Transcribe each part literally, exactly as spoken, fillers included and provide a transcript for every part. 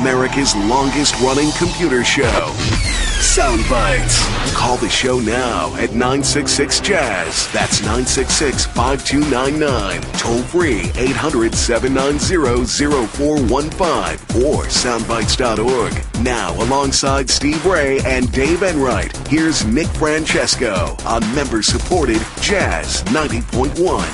America's longest-running computer show, Soundbites. Call the show now at nine six six jazz. That's nine six six, five two nine nine. Toll free eight hundred, seven nine zero, zero four one five or soundbites dot org. Now, alongside Steve Ray and Dave Enright, here's Nick Francesco on member-supported Jazz ninety point one.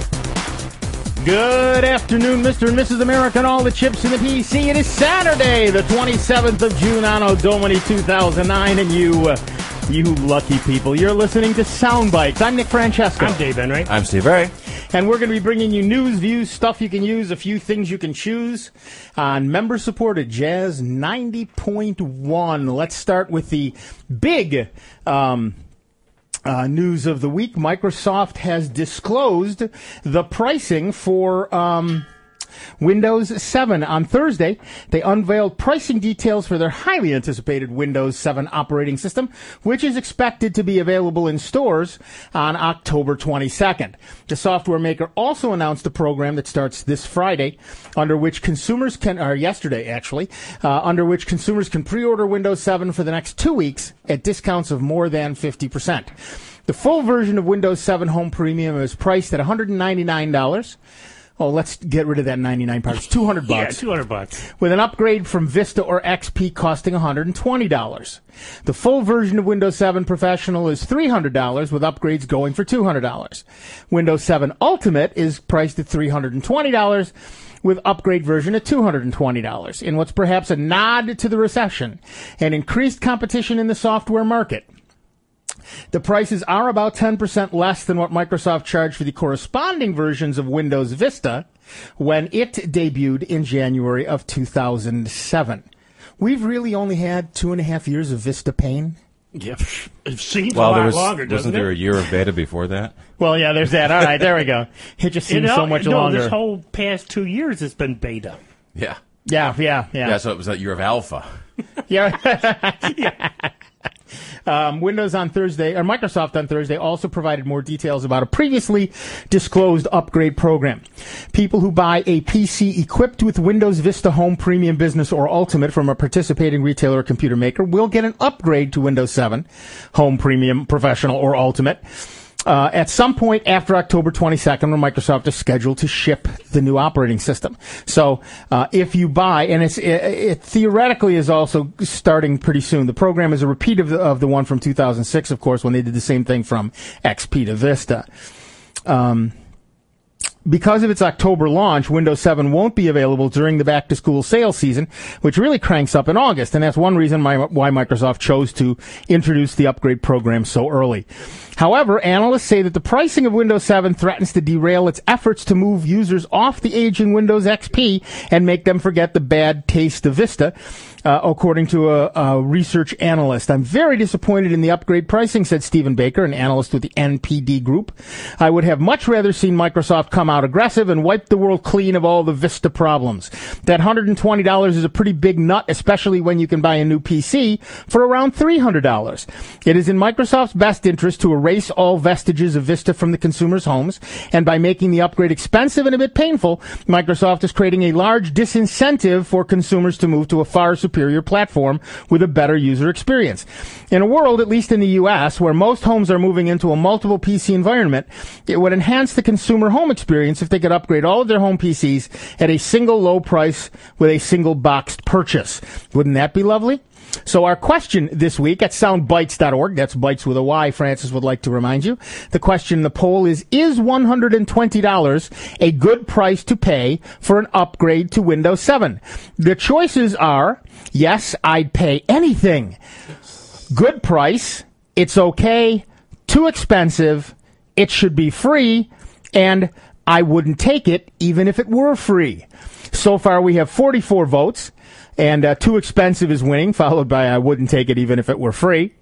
Good afternoon, Mister and Missus America, and all the chips in the P C. It is Saturday, the twenty-seventh of June, Anno Domini two thousand nine, and you, uh, you lucky people, you're listening to Soundbites. I'm Nick Francesco. I'm Dave Enright. I'm Steve Ray. And we're going to be bringing you news, views, stuff you can use, a few things you can choose on member-supported Jazz ninety point one. Let's start with the big um Uh, news of the week. Microsoft has disclosed the pricing for um, Windows seven. On Thursday, they unveiled pricing details for their highly anticipated Windows seven operating system, which is expected to be available in stores on October twenty-second. The software maker also announced a program that starts this Friday, under which consumers can, or yesterday actually, uh, under which consumers can pre-order Windows seven for the next two weeks at discounts of more than fifty percent. The full version of Windows seven Home Premium is priced at one hundred ninety-nine dollars. Oh, let's get rid of that ninety-nine part. It's two hundred bucks. Yeah, two hundred bucks. With an upgrade from Vista or X P costing one hundred twenty dollars. The full version of Windows seven Professional is three hundred dollars, with upgrades going for two hundred dollars. Windows seven Ultimate is priced at three hundred twenty dollars, with upgrade version at two hundred twenty dollars. In what's perhaps a nod to the recession and increased competition in the software market, the prices are about ten percent less than what Microsoft charged for the corresponding versions of Windows Vista when it debuted in January of two thousand seven. We've really only had two and a half years of Vista pain. Yeah, it seems well, a lot there was, longer, doesn't wasn't it? there a year of beta before that? Well, yeah, there's that. All right, there we go. It just seems you know, so much no, longer. This whole past two years has been beta. Yeah. Yeah, yeah, yeah. Yeah, so it was that year of alpha. Yeah. yeah. Um, Windows on Thursday, or Microsoft on Thursday, also provided more details about a previously disclosed upgrade program. People who buy a P C equipped with Windows Vista Home Premium Business or Ultimate from a participating retailer or computer maker will get an upgrade to Windows seven Home Premium, Professional, or Ultimate Uh, at some point after October twenty-second, when Microsoft is scheduled to ship the new operating system. So, uh, if you buy, and it's, it, it theoretically is also starting pretty soon. The program is a repeat of the, of the one from two thousand six, of course, when they did the same thing from X P to Vista. Um, Because of its October launch, Windows seven won't be available during the back-to-school sales season, which really cranks up in August, and that's one reason why, why Microsoft chose to introduce the upgrade program so early. However, analysts say that the pricing of Windows seven threatens to derail its efforts to move users off the aging Windows X P and make them forget the bad taste of Vista, uh, according to a, a research analyst. I'm very disappointed in the upgrade pricing, said Stephen Baker, an analyst with the N P D Group. I would have much rather seen Microsoft come out aggressive and wipe the world clean of all the Vista problems. That one hundred twenty dollars is a pretty big nut, especially when you can buy a new P C for around three hundred dollars. It is in Microsoft's best interest to erase all vestiges of Vista from the consumers' homes, and by making the upgrade expensive and a bit painful, Microsoft is creating a large disincentive for consumers to move to a far superior platform with a better user experience. In a world, at least in the U S, where most homes are moving into a multiple P C environment, it would enhance the consumer home experience if they could upgrade all of their home P Cs at a single low price with a single boxed purchase. Wouldn't that be lovely? So our question this week at soundbites dot org, that's Bites with a Y, Francis would like to remind you. The question in the poll is, is one hundred twenty dollars a good price to pay for an upgrade to Windows seven? The choices are, yes, I'd pay anything. Good price, it's okay, too expensive, it should be free, and I wouldn't take it even if it were free. So far we have forty-four votes. And uh, too expensive is winning, followed by I wouldn't take it even if it were free.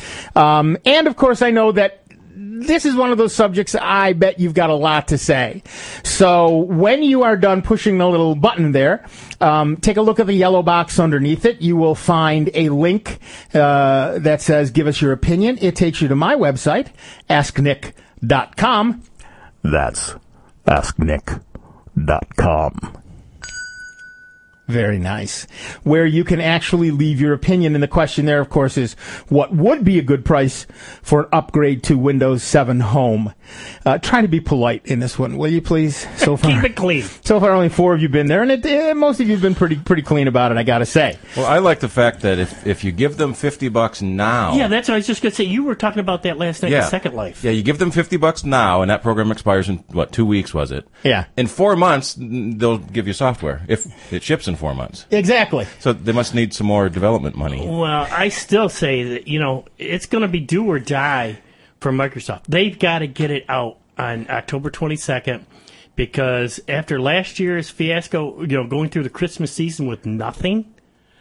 Um, and, of course, I know that this is one of those subjects I bet you've got a lot to say. So when you are done pushing the little button there, um, take a look at the yellow box underneath it. You will find a link uh, that says give us your opinion. It takes you to my website, ask nick dot com. That's ask nick dot com. Very nice. Where you can actually leave your opinion. And the question there, of course, is what would be a good price for an upgrade to Windows seven Home? Uh, try to be polite in this one, will you please? So far, Keep it clean. So far, only four of you have been there, and it, eh, most of you have been pretty pretty clean about it, I got to say. Well, I like the fact that if, if you give them fifty bucks now. Yeah, that's what I was just going to say. You were talking about that last night Yeah. in Second Life. Yeah, you give them fifty bucks now, and that program expires in, what, two weeks, was it? Yeah. In four months, n- they'll give you software, if it ships in four months. Exactly. So they must need some more development money. Well, I still say that, you know, it's going to be do or die for Microsoft. They've got to get it out on October twenty-second because after last year's fiasco, you know, going through the Christmas season with nothing.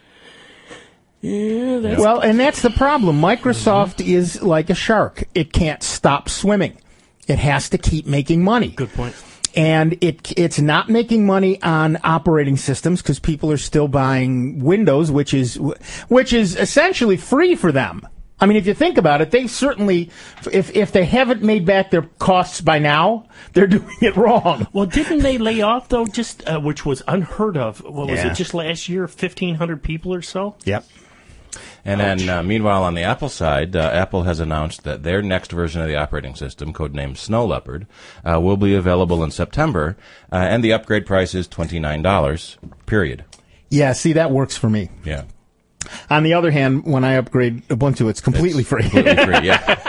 Yeah, that's Well, and that's the problem. Microsoft is like a shark. It can't stop swimming. It has to keep making money. good point. And it it's not making money on operating systems because people are still buying Windows, which is which is essentially free for them. I mean, if you think about it, they certainly, if if they haven't made back their costs by now, they're doing it wrong. Well, didn't they lay off, though, just uh, which was unheard of? What was Yeah. it, just last year, fifteen hundred people or so? Yep. And then, uh, meanwhile, on the Apple side, uh, Apple has announced that their next version of the operating system, codenamed Snow Leopard, uh, will be available in September, uh, and the upgrade price is twenty-nine dollars, period. Yeah, see, that works for me. Yeah. On the other hand, when I upgrade Ubuntu, it's completely It's free. Completely free,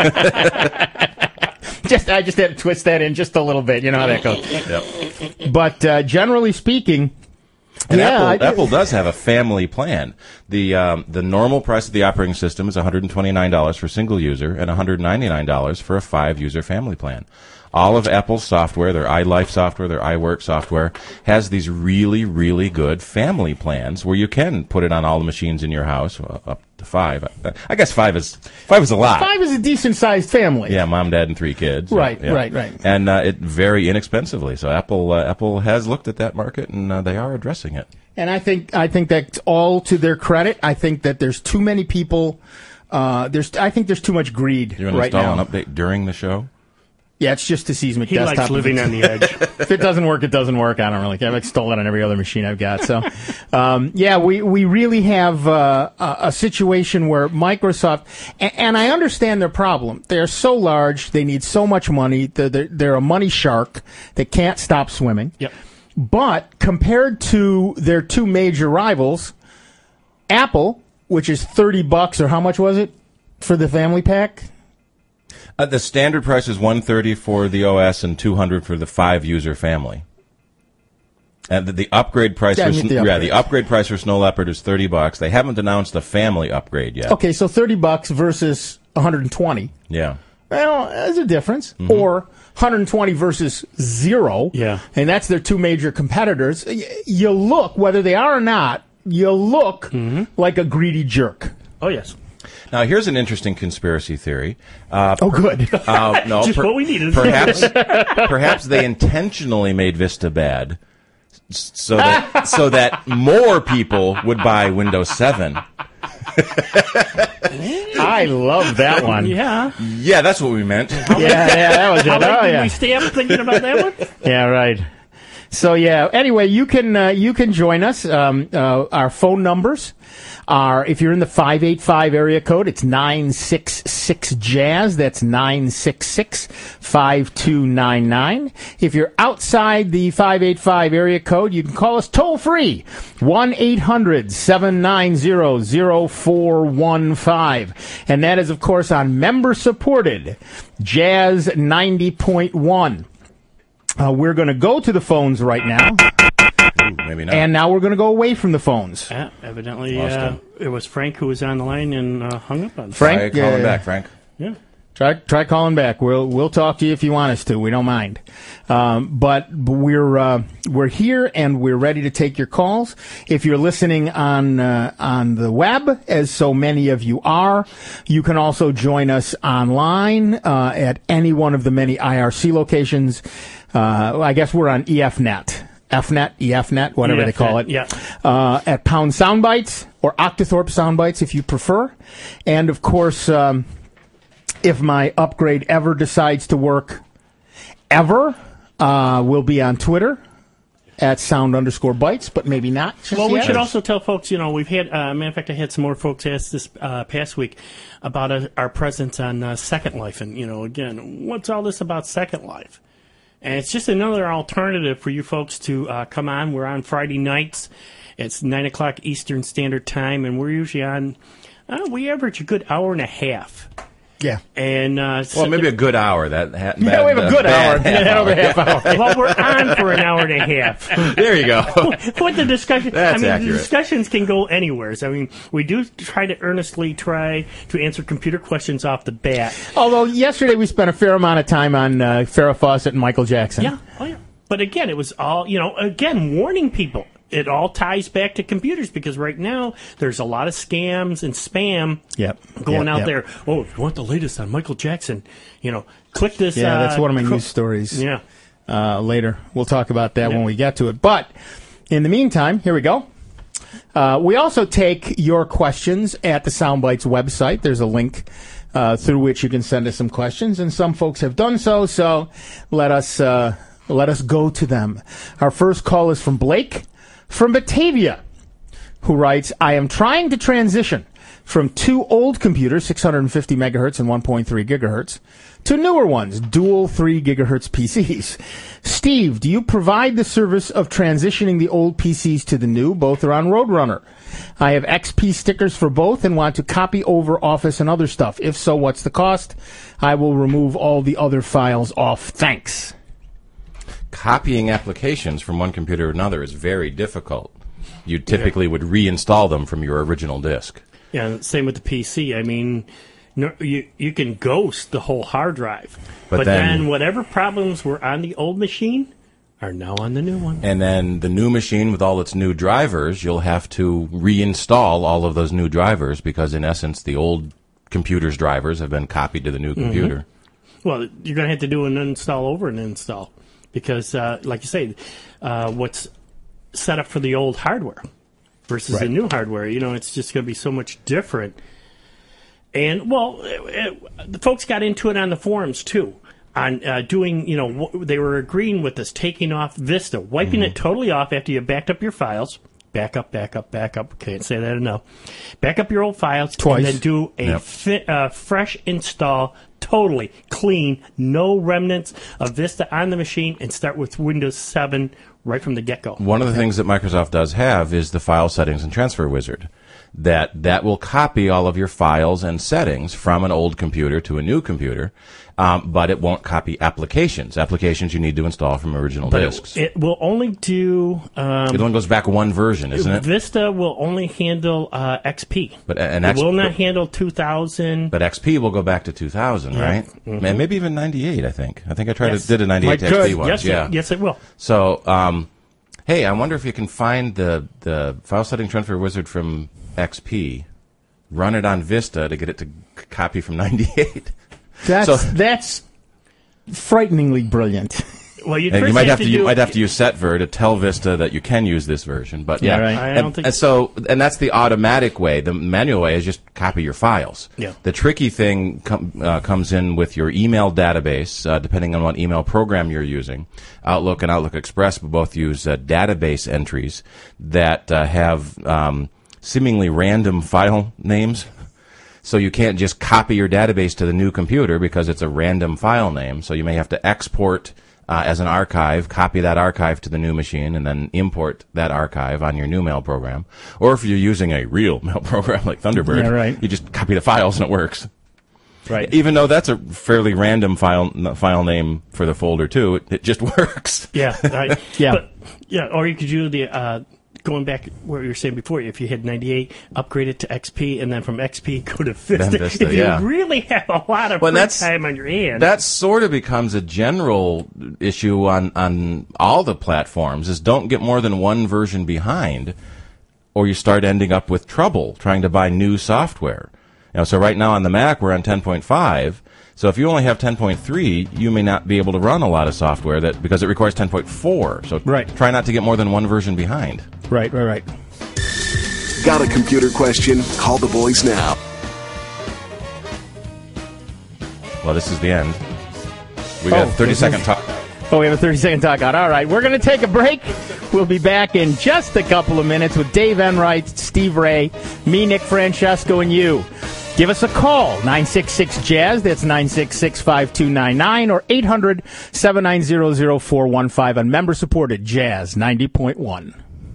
yeah. just I just had to twist that in just a little bit. You know how that goes. Yep. But uh, generally speaking, And yeah, Apple, I- Apple does have a family plan. The um, the normal price of the operating system is one hundred twenty-nine dollars for single user and one hundred ninety-nine dollars for a five-user family plan. All of Apple's software, their iLife software, their iWork software, has these really, really good family plans where you can put it on all the machines in your house, uh, up to five. I guess five is five is a lot. five is a decent-sized family. Yeah, mom, dad, and three kids. Right, Yeah. right, right. And uh, it very inexpensively. So Apple uh, Apple has looked at that market, and uh, they are addressing it. And I think I think that's all to their credit. I think that there's too many people. Uh, there's I think there's too much greed You're going to right install now. an update during the show? Yeah, it's just a seismic He desktop. likes living on the edge. If it doesn't work, it doesn't work. I don't really care. I've installed it on every other machine I've got. So, um, yeah, we, we really have uh, a, a situation where Microsoft, and, and I understand their problem. They're so large. They need so much money. They're, they're, they're a money shark that can't stop swimming. Yep. But compared to their two major rivals, Apple, which is thirty bucks, or how much was it for the family pack? Uh, the standard price is one hundred thirty dollars for the O S and two hundred dollars for the five-user family. And the, the upgrade price Yeah, I for mean Sn- the yeah, upgrade. the upgrade price for Snow Leopard is thirty bucks. They haven't announced the family upgrade yet. Okay, so thirty bucks versus one hundred twenty. Yeah. Well, there's a difference. Or one hundred twenty versus zero. Yeah. And that's their two major competitors. Y- You look, whether they are or not, you look like a greedy jerk. Oh, yes. Now, here's an interesting conspiracy theory. Uh, Oh, good. uh, no, Just what we needed. Perhaps, perhaps they intentionally made Vista bad, s- so that so that more people would buy Windows seven. I love that one. Yeah. Yeah, that's what we meant. Yeah, yeah, that was it. How late Oh, did yeah. we stay up thinking about that one? Yeah, right. So yeah. Anyway, you can uh, you can join us. Um, uh, our phone numbers are, if you're in the five eight five area code, it's nine six six jazz. That's nine six six five two nine nine. If you're outside the five eight five area code, you can call us toll free one eight hundred seven nine zero zero four one five, and that is of course on member supported Jazz ninety point one. Uh, we're going to go to the phones right now, Ooh, maybe not. and now we're going to go away from the phones. Yeah, evidently, Lost uh, him. it was Frank who was on the line and uh, hung up on us. Frank, Try calling uh, back, Frank. Yeah. Try try calling back. We'll we'll talk to you if you want us to. We don't mind. Um, but we're uh, we're here and we're ready to take your calls. If you're listening on uh, on the web, as so many of you are, you can also join us online uh, at any one of the many I R C locations. Uh, I guess we're on E F net, F net, E F net, whatever they call it. Yeah. Uh, at Pound Soundbites or Octothorpe Soundbites if you prefer, and of course. Um, If my upgrade ever decides to work, ever, uh, we'll be on Twitter at sound underscore bites, but maybe not. Just well, we yet. should also tell folks, you know, we've had, uh, matter of fact, I had some more folks ask this uh, past week about uh, our presence on uh, Second Life. And, you know, again, what's all this about Second Life? And it's just another alternative for you folks to uh, come on. We're on Friday nights. It's nine o'clock Eastern Standard Time, and we're usually on, uh, we average a good hour and a half. Yeah. And uh, well, maybe a good hour. That ha- yeah, bad, we have a uh, good hour. half Yeah, hour. half hour. Well, we're on for an hour and a half. There you go. What the discussion? That's I mean, accurate. the discussions can go anywhere. So, I mean, we do try to earnestly try to answer computer questions off the bat. Although yesterday we spent a fair amount of time on uh, Farrah Fawcett and Michael Jackson. Yeah, oh yeah. But again, it was all, you know, again, warning people. It all ties back to computers because right now there's a lot of scams and spam Yep. going Yep, out yep. there. Oh, if you want the latest on Michael Jackson, you know, click this. Yeah, uh, that's one of my cro- news stories. Yeah. Uh, later, we'll talk about that Yeah. when we get to it. But in the meantime, here we go. Uh, we also take your questions at the Soundbites website. There's a link uh, through which you can send us some questions, and some folks have done so. So let us uh, let us go to them. Our first call is from Blake from Batavia, who writes, I am trying to transition from two old computers, six hundred fifty megahertz and one point three gigahertz, to newer ones, dual three gigahertz P Cs. Steve, do you provide the service of transitioning the old P Cs to the new? Both are on Roadrunner. I have X P stickers for both and want to copy over Office and other stuff. If so, what's the cost? I will remove all the other files off. Thanks. Copying applications from one computer to another is very difficult. You typically would reinstall them from your original disk. Yeah, same with the P C. I mean, no, you you can ghost the whole hard drive, But but, then- then, whatever problems were on the old machine are now on the new one. And then the new machine with all its new drivers, you'll have to reinstall all of those new drivers because, in essence, the old computer's drivers have been copied to the new computer. Well, you're going to have to do an install over an install because, uh, like you say, uh, what's set up for the old hardware versus the Right. new hardware, you know, it's just going to be so much different. And, well, it, it, the folks got into it on the forums, too, on uh, doing, you know, w- they were agreeing with this, taking off Vista, wiping it totally off after you backed up your files. Back up, back up, back up. Can't say that enough. Back up your old files. Twice. And then do a Yep. fi- uh, fresh install, totally clean, no remnants of Vista on the machine, and start with Windows seven right from the get-go. One of the things that Microsoft does have is the file settings and transfer wizard. That that will copy all of your files and settings from an old computer to a new computer, um, but it won't copy applications. Applications you need to install from original disks. It, It will only do... Um, only goes back one version, isn't it? Vista will only handle uh, X P. But an it X- will not handle two thousand. But X P will go back to two thousand, right? And maybe even ninety-eight. I think. I think I tried Yes. to did a ninety-eight Might X P could. once. yes, yeah. it, yes, it will. So, um, hey, I wonder if you can find the the file setting transfer wizard from X P, run it on Vista to get it to c- copy from ninety-eight. That's, So- that's frighteningly brilliant. Well, you And first you might have to, do, you might have to use setver to tell Vista that you can use this version. But yeah, Yeah, right. I and, don't think- and so and that's the automatic way. The manual way is just copy your files. Yeah. The tricky thing com- uh, comes in with your email database, uh, depending on what email program you're using. Outlook and Outlook Express both use uh, database entries that uh, have um, seemingly random file names. So you can't just copy your database to the new computer because it's a random file name. So you may have to export uh, as an archive, copy that archive to the new machine, and then import that archive on your new mail program. Or if you're using a real mail program like Thunderbird, Yeah, right. you just copy the files and it works. Right. Even though that's a fairly random file n- file name for the folder too, it, it just works. Yeah, I, Yeah. But, yeah, or you could do the uh, going back where you were saying before. If you had ninety-eight, upgrade it to X P, and then from X P go to Vista. Then Vista, if you yeah. really have a lot of Well, free that's- time on your hands, That sort of becomes a general issue on, on all the platforms is don't get more than one version behind or you start ending up with trouble trying to buy new software. You know, so right now on the Mac we're on ten point five. So if you only have ten point three, you may not be able to run a lot of software that because it requires ten point four. So Right. try not to get more than one version behind. Right, right, right. Got a computer question? Call the boys now. Well, this is the end. We got Oh, thirty this second is- talk. Oh, we have a thirty-second talk out. All right, we're going to take a break. We'll be back in just a couple of minutes with Dave Enright, Steve Ray, me, Nick Francesco, and you. Give us a call, nine six six, jazz, that's nine six six, five two nine nine, or eight hundred, seven nine zero, zero four one five on member-supported Jazz ninety point one.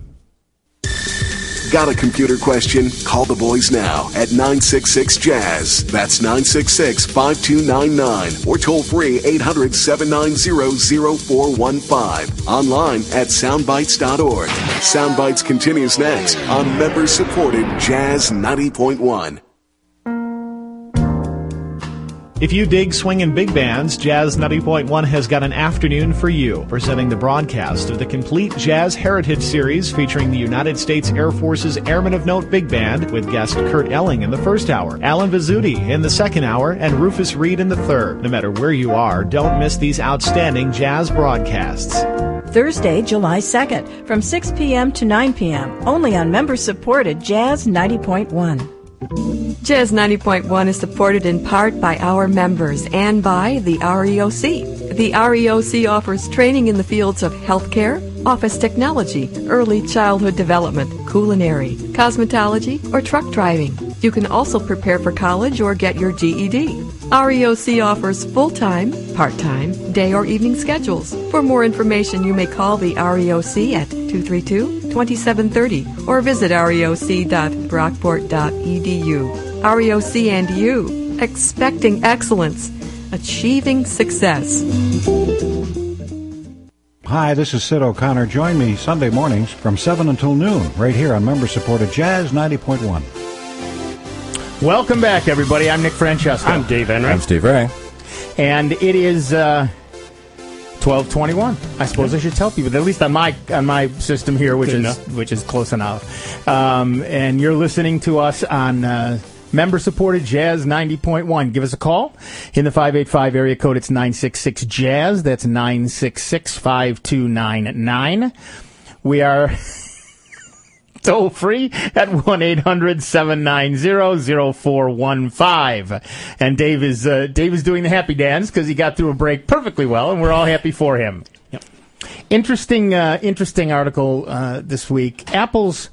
Got a computer question? Call the boys now at nine six six, jazz. That's nine six six, five two nine nine. Or toll free eight hundred, seven nine zero, zero four one five. Online at soundbites dot org. Soundbites continues next on member-supported Jazz ninety point one. If you dig swinging big bands, Jazz ninety point one has got an afternoon for you, presenting the broadcast of the complete Jazz Heritage Series featuring the United States Air Force's Airmen of Note Big Band with guest Kurt Elling in the first hour, Alan Vizzuti in the second hour, and Rufus Reed in the third. No matter where you are, don't miss these outstanding jazz broadcasts. Thursday, July second, from six p.m. to nine p.m., only on member-supported Jazz ninety point one. Jazz ninety point one is supported in part by our members and by the R E O C. The R E O C offers training in the fields of healthcare, office technology, early childhood development, culinary, cosmetology, or truck driving. You can also prepare for college or get your G E D. R E O C offers full-time, part-time, day or evening schedules. For more information, you may call the R E O C at two three two, two seven three zero or visit reoc dot brockport dot e d u. R E O C and you, expecting excellence, achieving success. Hi, this is Sid O'Connor. Join me Sunday mornings from seven until noon, right here on member-supported Jazz ninety point one. Welcome back, everybody. I'm Nick Francesco. I'm Dave Enright. I'm Steve Ray. And it is uh, twelve twenty-one. I suppose I should tell people, at least on my on my system here, which Good is enough. which is close enough. Um, and you're listening to us on uh, member-supported Jazz ninety point one. Give us a call in the five eight five area code. It's nine six six, jazz. That's nine six six, five two nine nine. We are toll free at one eight hundred, seven nine zero, zero four one five. And Dave is uh, Dave is doing the happy dance because he got through a break perfectly well, and we're all happy for him. Yep. Interesting, uh, interesting article uh, this week. Apple's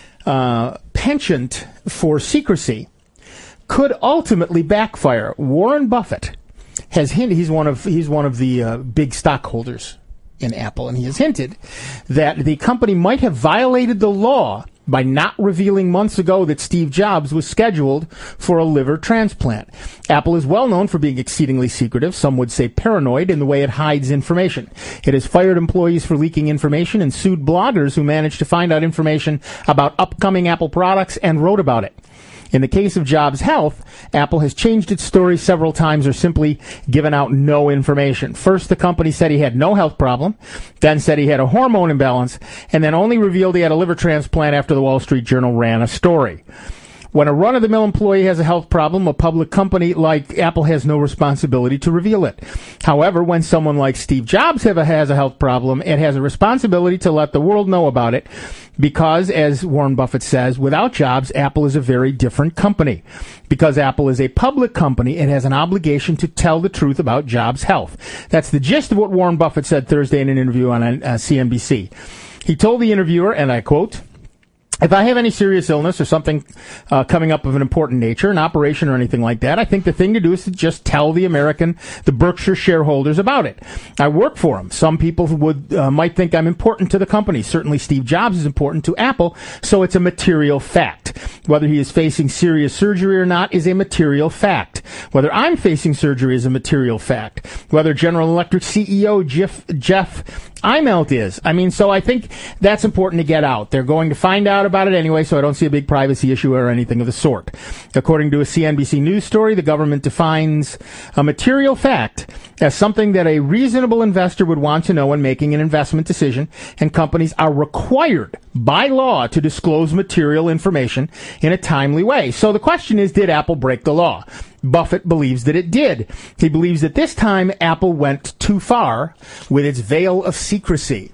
uh, penchant for secrecy could ultimately backfire. Warren Buffett has hinted. He's one of he's one of the uh, big stockholders in Apple, and he has hinted that the company might have violated the law by not revealing months ago that Steve Jobs was scheduled for a liver transplant. Apple is well known for being exceedingly secretive, some would say paranoid, in the way it hides information. It has fired employees for leaking information and sued bloggers who managed to find out information about upcoming Apple products and wrote about it. In the case of Jobs' health, Apple has changed its story several times or simply given out no information. First, the company said he had no health problem, then said he had a hormone imbalance, and then only revealed he had a liver transplant after the Wall Street Journal ran a story. When a run-of-the-mill employee has a health problem, a public company like Apple has no responsibility to reveal it. However, when someone like Steve Jobs have a, has a health problem, it has a responsibility to let the world know about it because, as Warren Buffett says, without Jobs, Apple is a very different company. Because Apple is a public company, it has an obligation to tell the truth about Jobs' health. That's the gist of what Warren Buffett said Thursday in an interview on uh, C N B C. He told the interviewer, and I quote, "If I have any serious illness or something uh, coming up of an important nature, an operation or anything like that, I think the thing to do is to just tell the American, the Berkshire shareholders about it. I work for them. Some people would uh, might think I'm important to the company. Certainly Steve Jobs is important to Apple, so it's a material fact. Whether he is facing serious surgery or not is a material fact. Whether I'm facing surgery is a material fact. Whether General Electric C E O Jeff, Jeff Immelt is. I mean, so I think that's important to get out. They're going to find out about it anyway, so I don't see a big privacy issue or anything of the sort. According to a C N B C News story, the government defines a material fact as something that a reasonable investor would want to know when making an investment decision, and companies are required by law to disclose material information in a timely way. So the question is, did Apple break the law? Buffett believes that it did. He believes that this time Apple went too far with its veil of secrecy.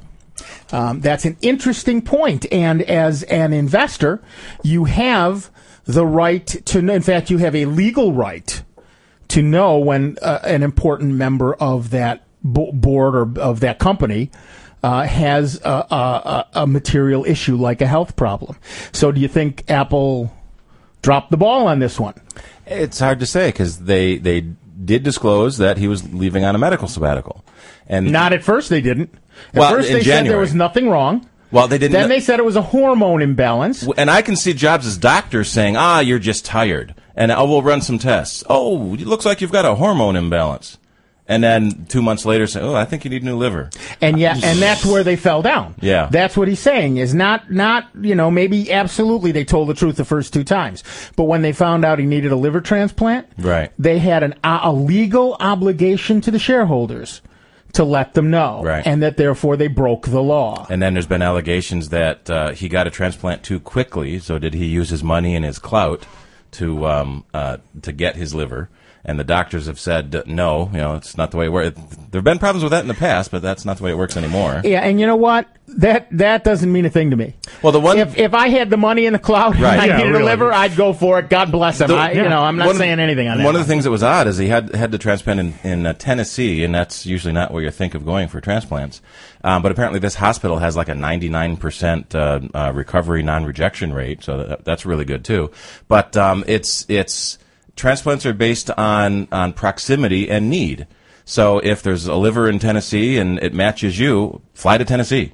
Um, that's an interesting point. And as an investor, you have the right to know, in fact, you have a legal right to know when uh, an important member of that bo- board or of that company uh, has a, a, a material issue like a health problem. So do you think Apple dropped the ball on this one? It's hard to say because they they did disclose that he was leaving on a medical sabbatical, and not at first they didn't. At well, first in they January. said there was nothing wrong. Well, they didn't. Then they said it was a hormone imbalance. And I can see Jobs' doctor saying, "Ah, you're just tired," and oh, we'll run some tests. Oh, it looks like you've got a hormone imbalance. And then two months later, say, "Oh, I think you need a new liver." And yeah, and that's where they fell down. Yeah, that's what he's saying is not not you know maybe absolutely they told the truth the first two times, but when they found out he needed a liver transplant, right, they had an a legal obligation to the shareholders to let them know, right, and that therefore they broke the law. And then there's been allegations that uh, he got a transplant too quickly. So did he use his money and his clout to um, uh, to get his liver? And the doctors have said, uh, no, you know, it's not the way it works. There have been problems with that in the past, but that's not the way it works anymore. Yeah, and you know what? That that doesn't mean a thing to me. Well, the one if if I had the money in the cloud right. and I yeah, needed really. a liver, I'd go for it. God bless him. The, I, yeah. You know, I'm not one saying of, anything on that. One of the things that was odd is he had had the transplant in, in uh, Tennessee, and that's usually not where you think of going for transplants. Um, but apparently, this hospital has like a ninety-nine percent uh, uh, recovery non-rejection rate, so that, that's really good too. But um, it's it's. Transplants are based on, on proximity and need. So if there's a liver in Tennessee and it matches you, fly to Tennessee.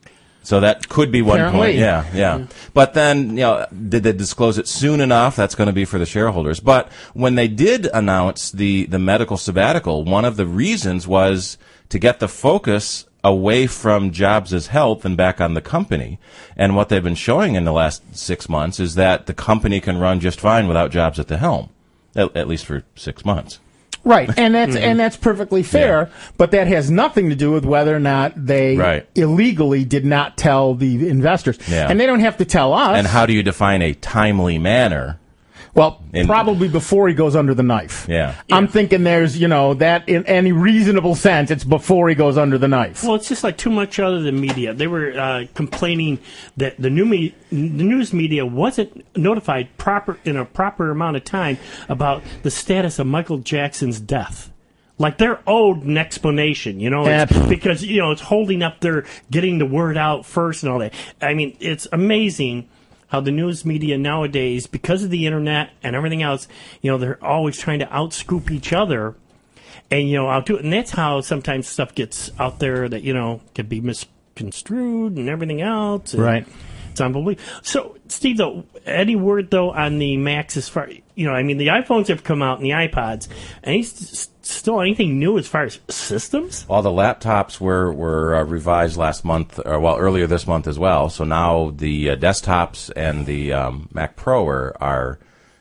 So that could be one Apparently. point. Yeah, yeah, yeah. But then, you know, did they disclose it soon enough? That's going to be for the shareholders. But when they did announce the, the medical sabbatical, one of the reasons was to get the focus away from Jobs' health and back on the company. And what they've been showing in the last six months is that the company can run just fine without Jobs at the helm. At, at least for six months. Right, and that's mm-hmm. and that's perfectly fair, yeah. but that has nothing to do with whether or not they right. illegally did not tell the investors. Yeah. And they don't have to tell us. And how do you define a timely manner? Well, in, probably before he goes under the knife. Yeah. I'm yeah. thinking there's, you know, that in any reasonable sense, it's before he goes under the knife. Well, it's just like too much other than media. They were uh, complaining that the new me- the news media wasn't notified proper in a proper amount of time about the status of Michael Jackson's death. Like they're owed an explanation, you know, it's because you know it's holding up their getting the word out first and all that. I mean, it's amazing how the news media nowadays, because of the internet and everything else, you know, they're always trying to outscoop each other, and you know, outdo it. And that's how sometimes stuff gets out there that you know can be misconstrued and everything else. And right. It's unbelievable. So, Steve, though, any word though on the Macs as far, you know, I mean, the iPhones have come out and the iPods. Any still anything new as far as systems? All the laptops were were uh, revised last month, or well, earlier this month as well. So now the uh, desktops and the um, Mac Pro are, are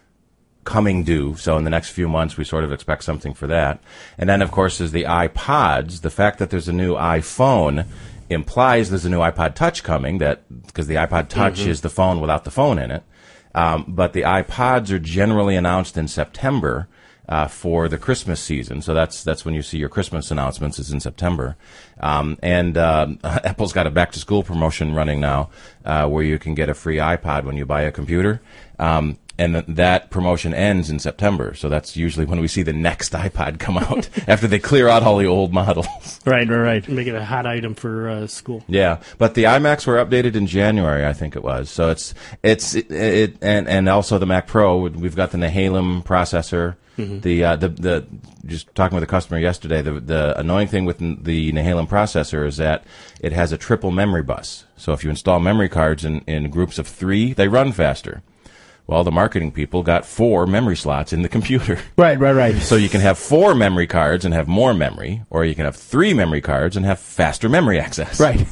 coming due. So in the next few months, we sort of expect something for that. And then, of course, is the iPods. The fact that there's a new iPhone implies there's a new iPod Touch coming, that because the iPod Touch mm-hmm. is the phone without the phone in it. Um, but the iPods are generally announced in September uh, for the Christmas season. So that's that's when you see your Christmas announcements is in September. Um, and uh, Apple's got a back-to-school promotion running now uh, where you can get a free iPod when you buy a computer. Um, and th- that promotion ends in September. So that's usually when we see the next iPod come out after they clear out all the old models. Right, right, right. Make it a hot item for uh, school. Yeah, but the iMacs were updated in January, I think it was. So it's it's it, it and and also the Mac Pro. We've got the Nehalem processor. Mm-hmm. The uh, the the just talking with a customer yesterday. The the annoying thing with the Nehalem processor is that it has a triple memory bus. So if you install memory cards in in groups of three, they run faster. Well, the marketing people got four memory slots in the computer. Right, right, right. So you can have four memory cards and have more memory, or you can have three memory cards and have faster memory access. Right.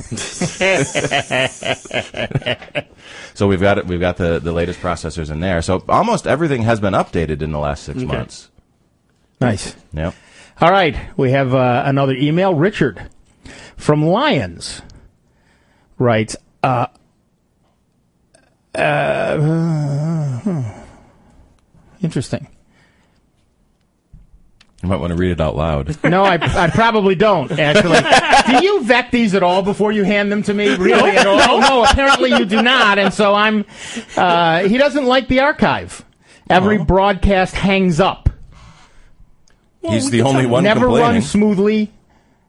So we've got it. We've got the, the latest processors in there. So almost everything has been updated in the last six okay. months. Nice. Yep. All right. We have uh, another email. Richard from Lions writes, uh, Uh, hmm. Interesting. You might want to read it out loud. No, I, I probably don't, actually. Do you vet these at all before you hand them to me? Really at all? No, apparently you do not, and so I'm... Uh, he doesn't like the archive. Every oh. broadcast hangs up. He's well, the only one Never complaining. runs smoothly.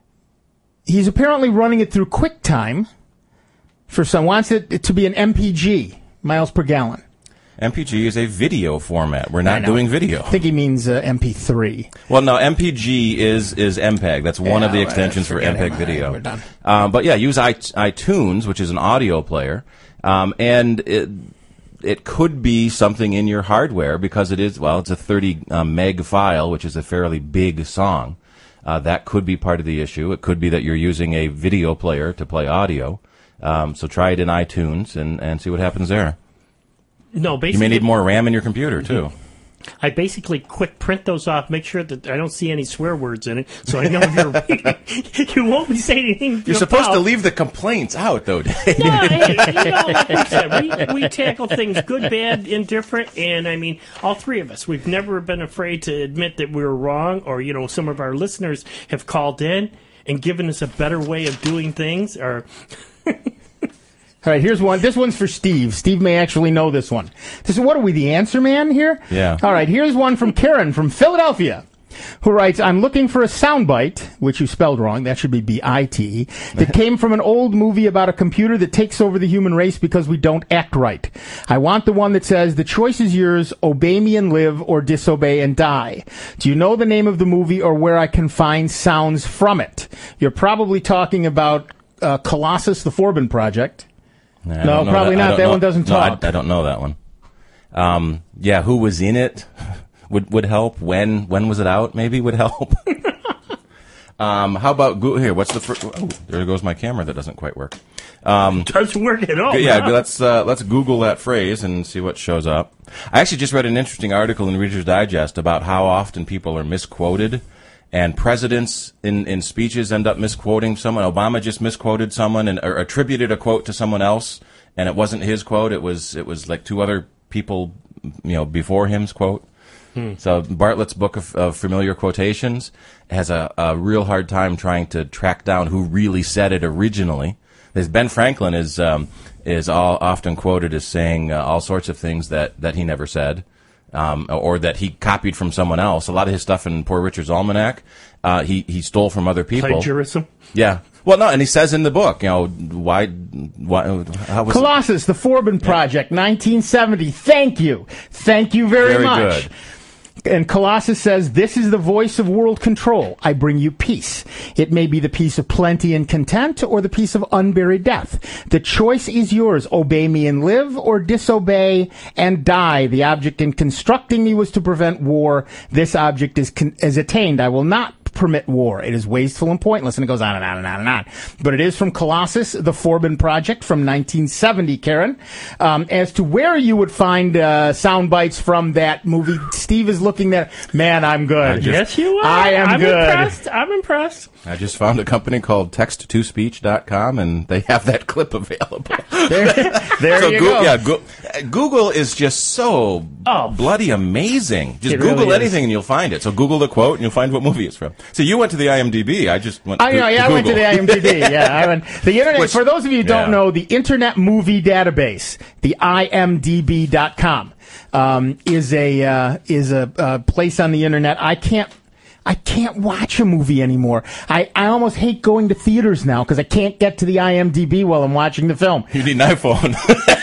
he's apparently running it through QuickTime for some. Wants it to be an M P G, miles per gallon. M P G is a video format. We're not doing video. I think he means uh, M P three. Well, no, M P G is is M P E G. That's one Yeah, of the right, extensions for forget M P E G it. video. We're done. Um, but yeah, use I- iTunes, which is an audio player, um, and it it could be something in your hardware because it is, well, it's a thirty uh, meg file, which is a fairly big song. Uh, that could be part of the issue. It could be that you're using a video player to play audio. Um, so try it in iTunes and, and see what happens there. No, basically, You may need more RAM in your computer, too. I basically quick print those off, make sure that I don't see any swear words in it, so I know if you're reading. You won't be saying anything. You're supposed about. to leave the complaints out, though, Dave. No, hey, you know, like we said, we, we tackle things good, bad, indifferent, and I mean, all three of us, we've never been afraid to admit that we were wrong, or, you know, some of our listeners have called in and given us a better way of doing things, or... All right, here's one. This one's for Steve. Steve may actually know this one. This is, what are we, the answer man here? Yeah. All right, here's one from Karen from Philadelphia, who writes, I'm looking for a soundbite, which you spelled wrong, that should be B I T E, that came from an old movie about a computer that takes over the human race because we don't act right. I want the one that says, the choice is yours, obey me and live, or disobey and die. Do you know the name of the movie or where I can find sounds from it? You're probably talking about uh, Colossus, the Forbin Project. I No, don't know probably that. I not. don't That know- one doesn't no, I- talk. I, don't know that one. Um, yeah, who was in it would would help. When when was it out? Maybe would help. um, how about Google here? What's the first? Oh, there goes my camera that doesn't quite work. Um, Doesn't work at all. yeah, huh? let's uh, let's Google that phrase and see what shows up. I actually just read an interesting article in Reader's Digest about how often people are misquoted. And presidents in, in speeches end up misquoting someone. Obama just misquoted someone and or attributed a quote to someone else, and it wasn't his quote. It was it was like two other people, you know, before him's quote. Hmm. So Bartlett's book of, of familiar quotations has a, a real hard time trying to track down who really said it originally. Because Ben Franklin is um, is all, often quoted as saying uh, all sorts of things that, that he never said. Um, or that he copied from someone else. A lot of his stuff in Poor Richard's Almanac, uh, he, he stole from other people. Plagiarism? Yeah. Well, no, and he says in the book, you know, why, why, how was Colossus, the Forbin Project, nineteen seventy. Thank you. Thank you very, Very much. good. And Colossus says, this is the voice of world control. I bring you peace. It may be the peace of plenty and content or the peace of unburied death. The choice is yours. Obey me and live or disobey and die. The object in constructing me was to prevent war. This object is, con- is attained. I will not permit war. It is wasteful and pointless, and it goes on and on and on and on. But it is from Colossus, the Forbin Project from nineteen seventy, Karen. Um, as to where you would find uh, sound bites from that movie, Steve is looking there. Man, I'm good. just- Yes, you are. I am I'm good. impressed. I'm impressed. I just found a company called text to speech dot com, and they have that clip available. There, there so you Goo- go. Yeah, Goo- uh, Google is just so Oh. bloody amazing. Just It Google really is. anything and you'll find it. So Google the quote and you'll find what movie it's from. So you went to the I M D B. I just went. I to, know, to yeah, I went to Google. the I M D B. Yeah, I went. The internet. Which- for those of you who don't yeah. know, the Internet Movie Database, the I M D B dot com, um, is a uh, is a uh, place on the internet. I can't. I can't watch a movie anymore. I, I almost hate going to theaters now because I can't get to the I M D B while I'm watching the film. You need an iPhone.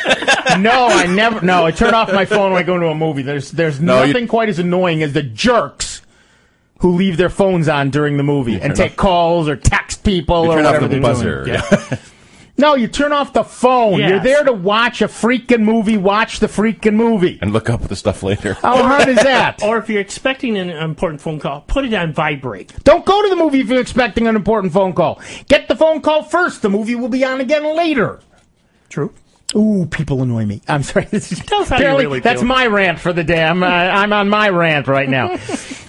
No, I never. No, I turn off my phone when I go into a movie. There's there's No, you- nothing quite as annoying as the jerks who leave their phones on during the movie and turn take off- calls or text people You or turn off whatever the they're buzzer. doing. Yeah. No, you turn off the phone. Yes. You're there to watch a freaking movie. Watch the freaking movie. And look up the stuff later. How hard is that? Or if you're expecting an important phone call, put it on vibrate. Don't go to the movie if you're expecting an important phone call. Get the phone call first. The movie will be on again later. True. Ooh, people annoy me. I'm sorry. This is, Tell us how you apparently, really that's feel. my rant for the day. I'm, uh, I'm on my rant right now.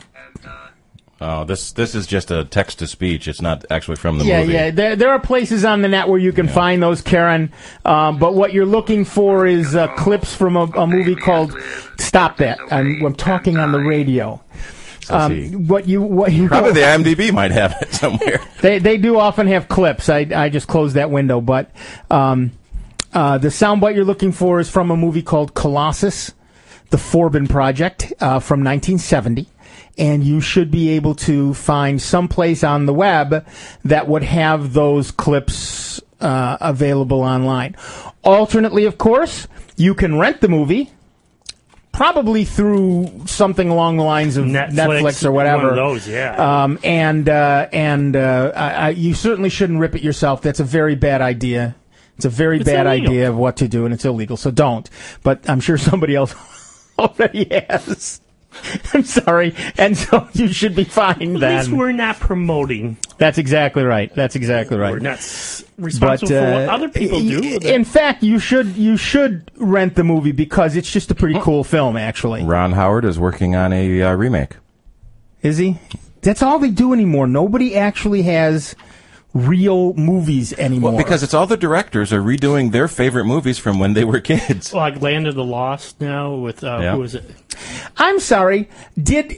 Oh, this this is just a text to speech. It's not actually from the Yeah, movie. yeah. There, there are places on the net where you can find those, Karen. Um, but what you're looking for is uh, clips from a, a movie called "Stop That." I'm, I'm talking on the radio. So see. Um, what you what you Probably the I M D B might have it somewhere. they they do often have clips. I I just closed that window, but um, uh, the soundbite you're looking for is from a movie called Colossus, the Forbin Project uh, from nineteen seventy. and you should be able to find some place on the web that would have those clips uh, available online. Alternately, of course, you can rent the movie, probably through something along the lines of Netflix, Netflix or whatever. One of those, yeah. Um, and uh, and uh, I, I, you certainly shouldn't rip it yourself. That's a very bad idea. It's a very It's bad illegal. idea of what to do, and it's illegal. So don't. But I'm sure somebody else already has. I'm sorry, and so you should be fine At then. least we're not promoting. That's exactly right. That's exactly right. We're not s- responsible But, for uh, what other people do. with it. In fact, you should you should rent the movie because it's just a pretty cool film, actually. Ron Howard is working on a uh, remake. Is he? That's all they do anymore. Nobody actually has real movies anymore. Well, because it's all the directors are redoing their favorite movies from when they were kids. Like Land of the Lost now with, uh, Yeah. who was it? I'm sorry. Did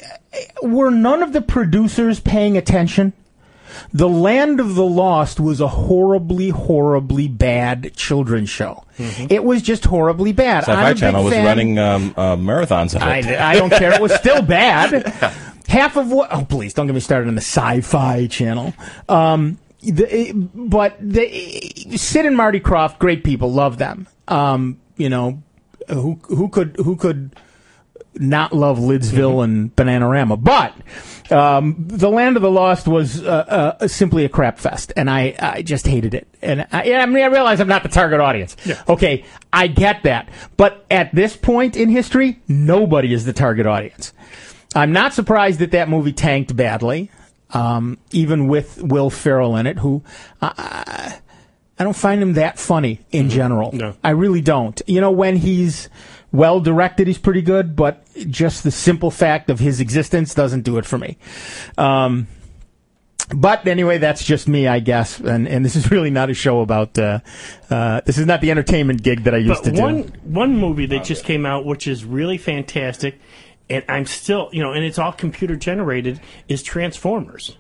were none of the producers paying attention? The Land of the Lost was a horribly, horribly bad children's show. Mm-hmm. It was just horribly bad. I'm a Sci-Fi big Channel was fan- running um, uh, marathons of it. I, I don't care. It was still bad. Half of what? Oh, please don't get me started on the Sci-Fi Channel. Um, the, but the, Sid and Marty Krofft, great people, love them. Um, you know, who who could who could not love Lidsville Mm-hmm. and Bananarama? But um, the Land of the Lost was uh, uh, simply a crap fest, and I, I just hated it. And I, I mean, I realize I'm not the target audience. Yeah. Okay, I get that. But at this point in history, nobody is the target audience. I'm not surprised that that movie tanked badly, um, even with Will Ferrell in it, who I, I don't find him that funny in general. No. I really don't. You know, when he's well directed, he's pretty good, but just the simple fact of his existence doesn't do it for me. Um, but anyway, that's just me, I guess. And, and this is really not a show about, uh, uh, this is not the entertainment gig that I used But to one do. one movie that just came out, which is really fantastic, and I'm still, you know, and it's all computer generated, is Transformers.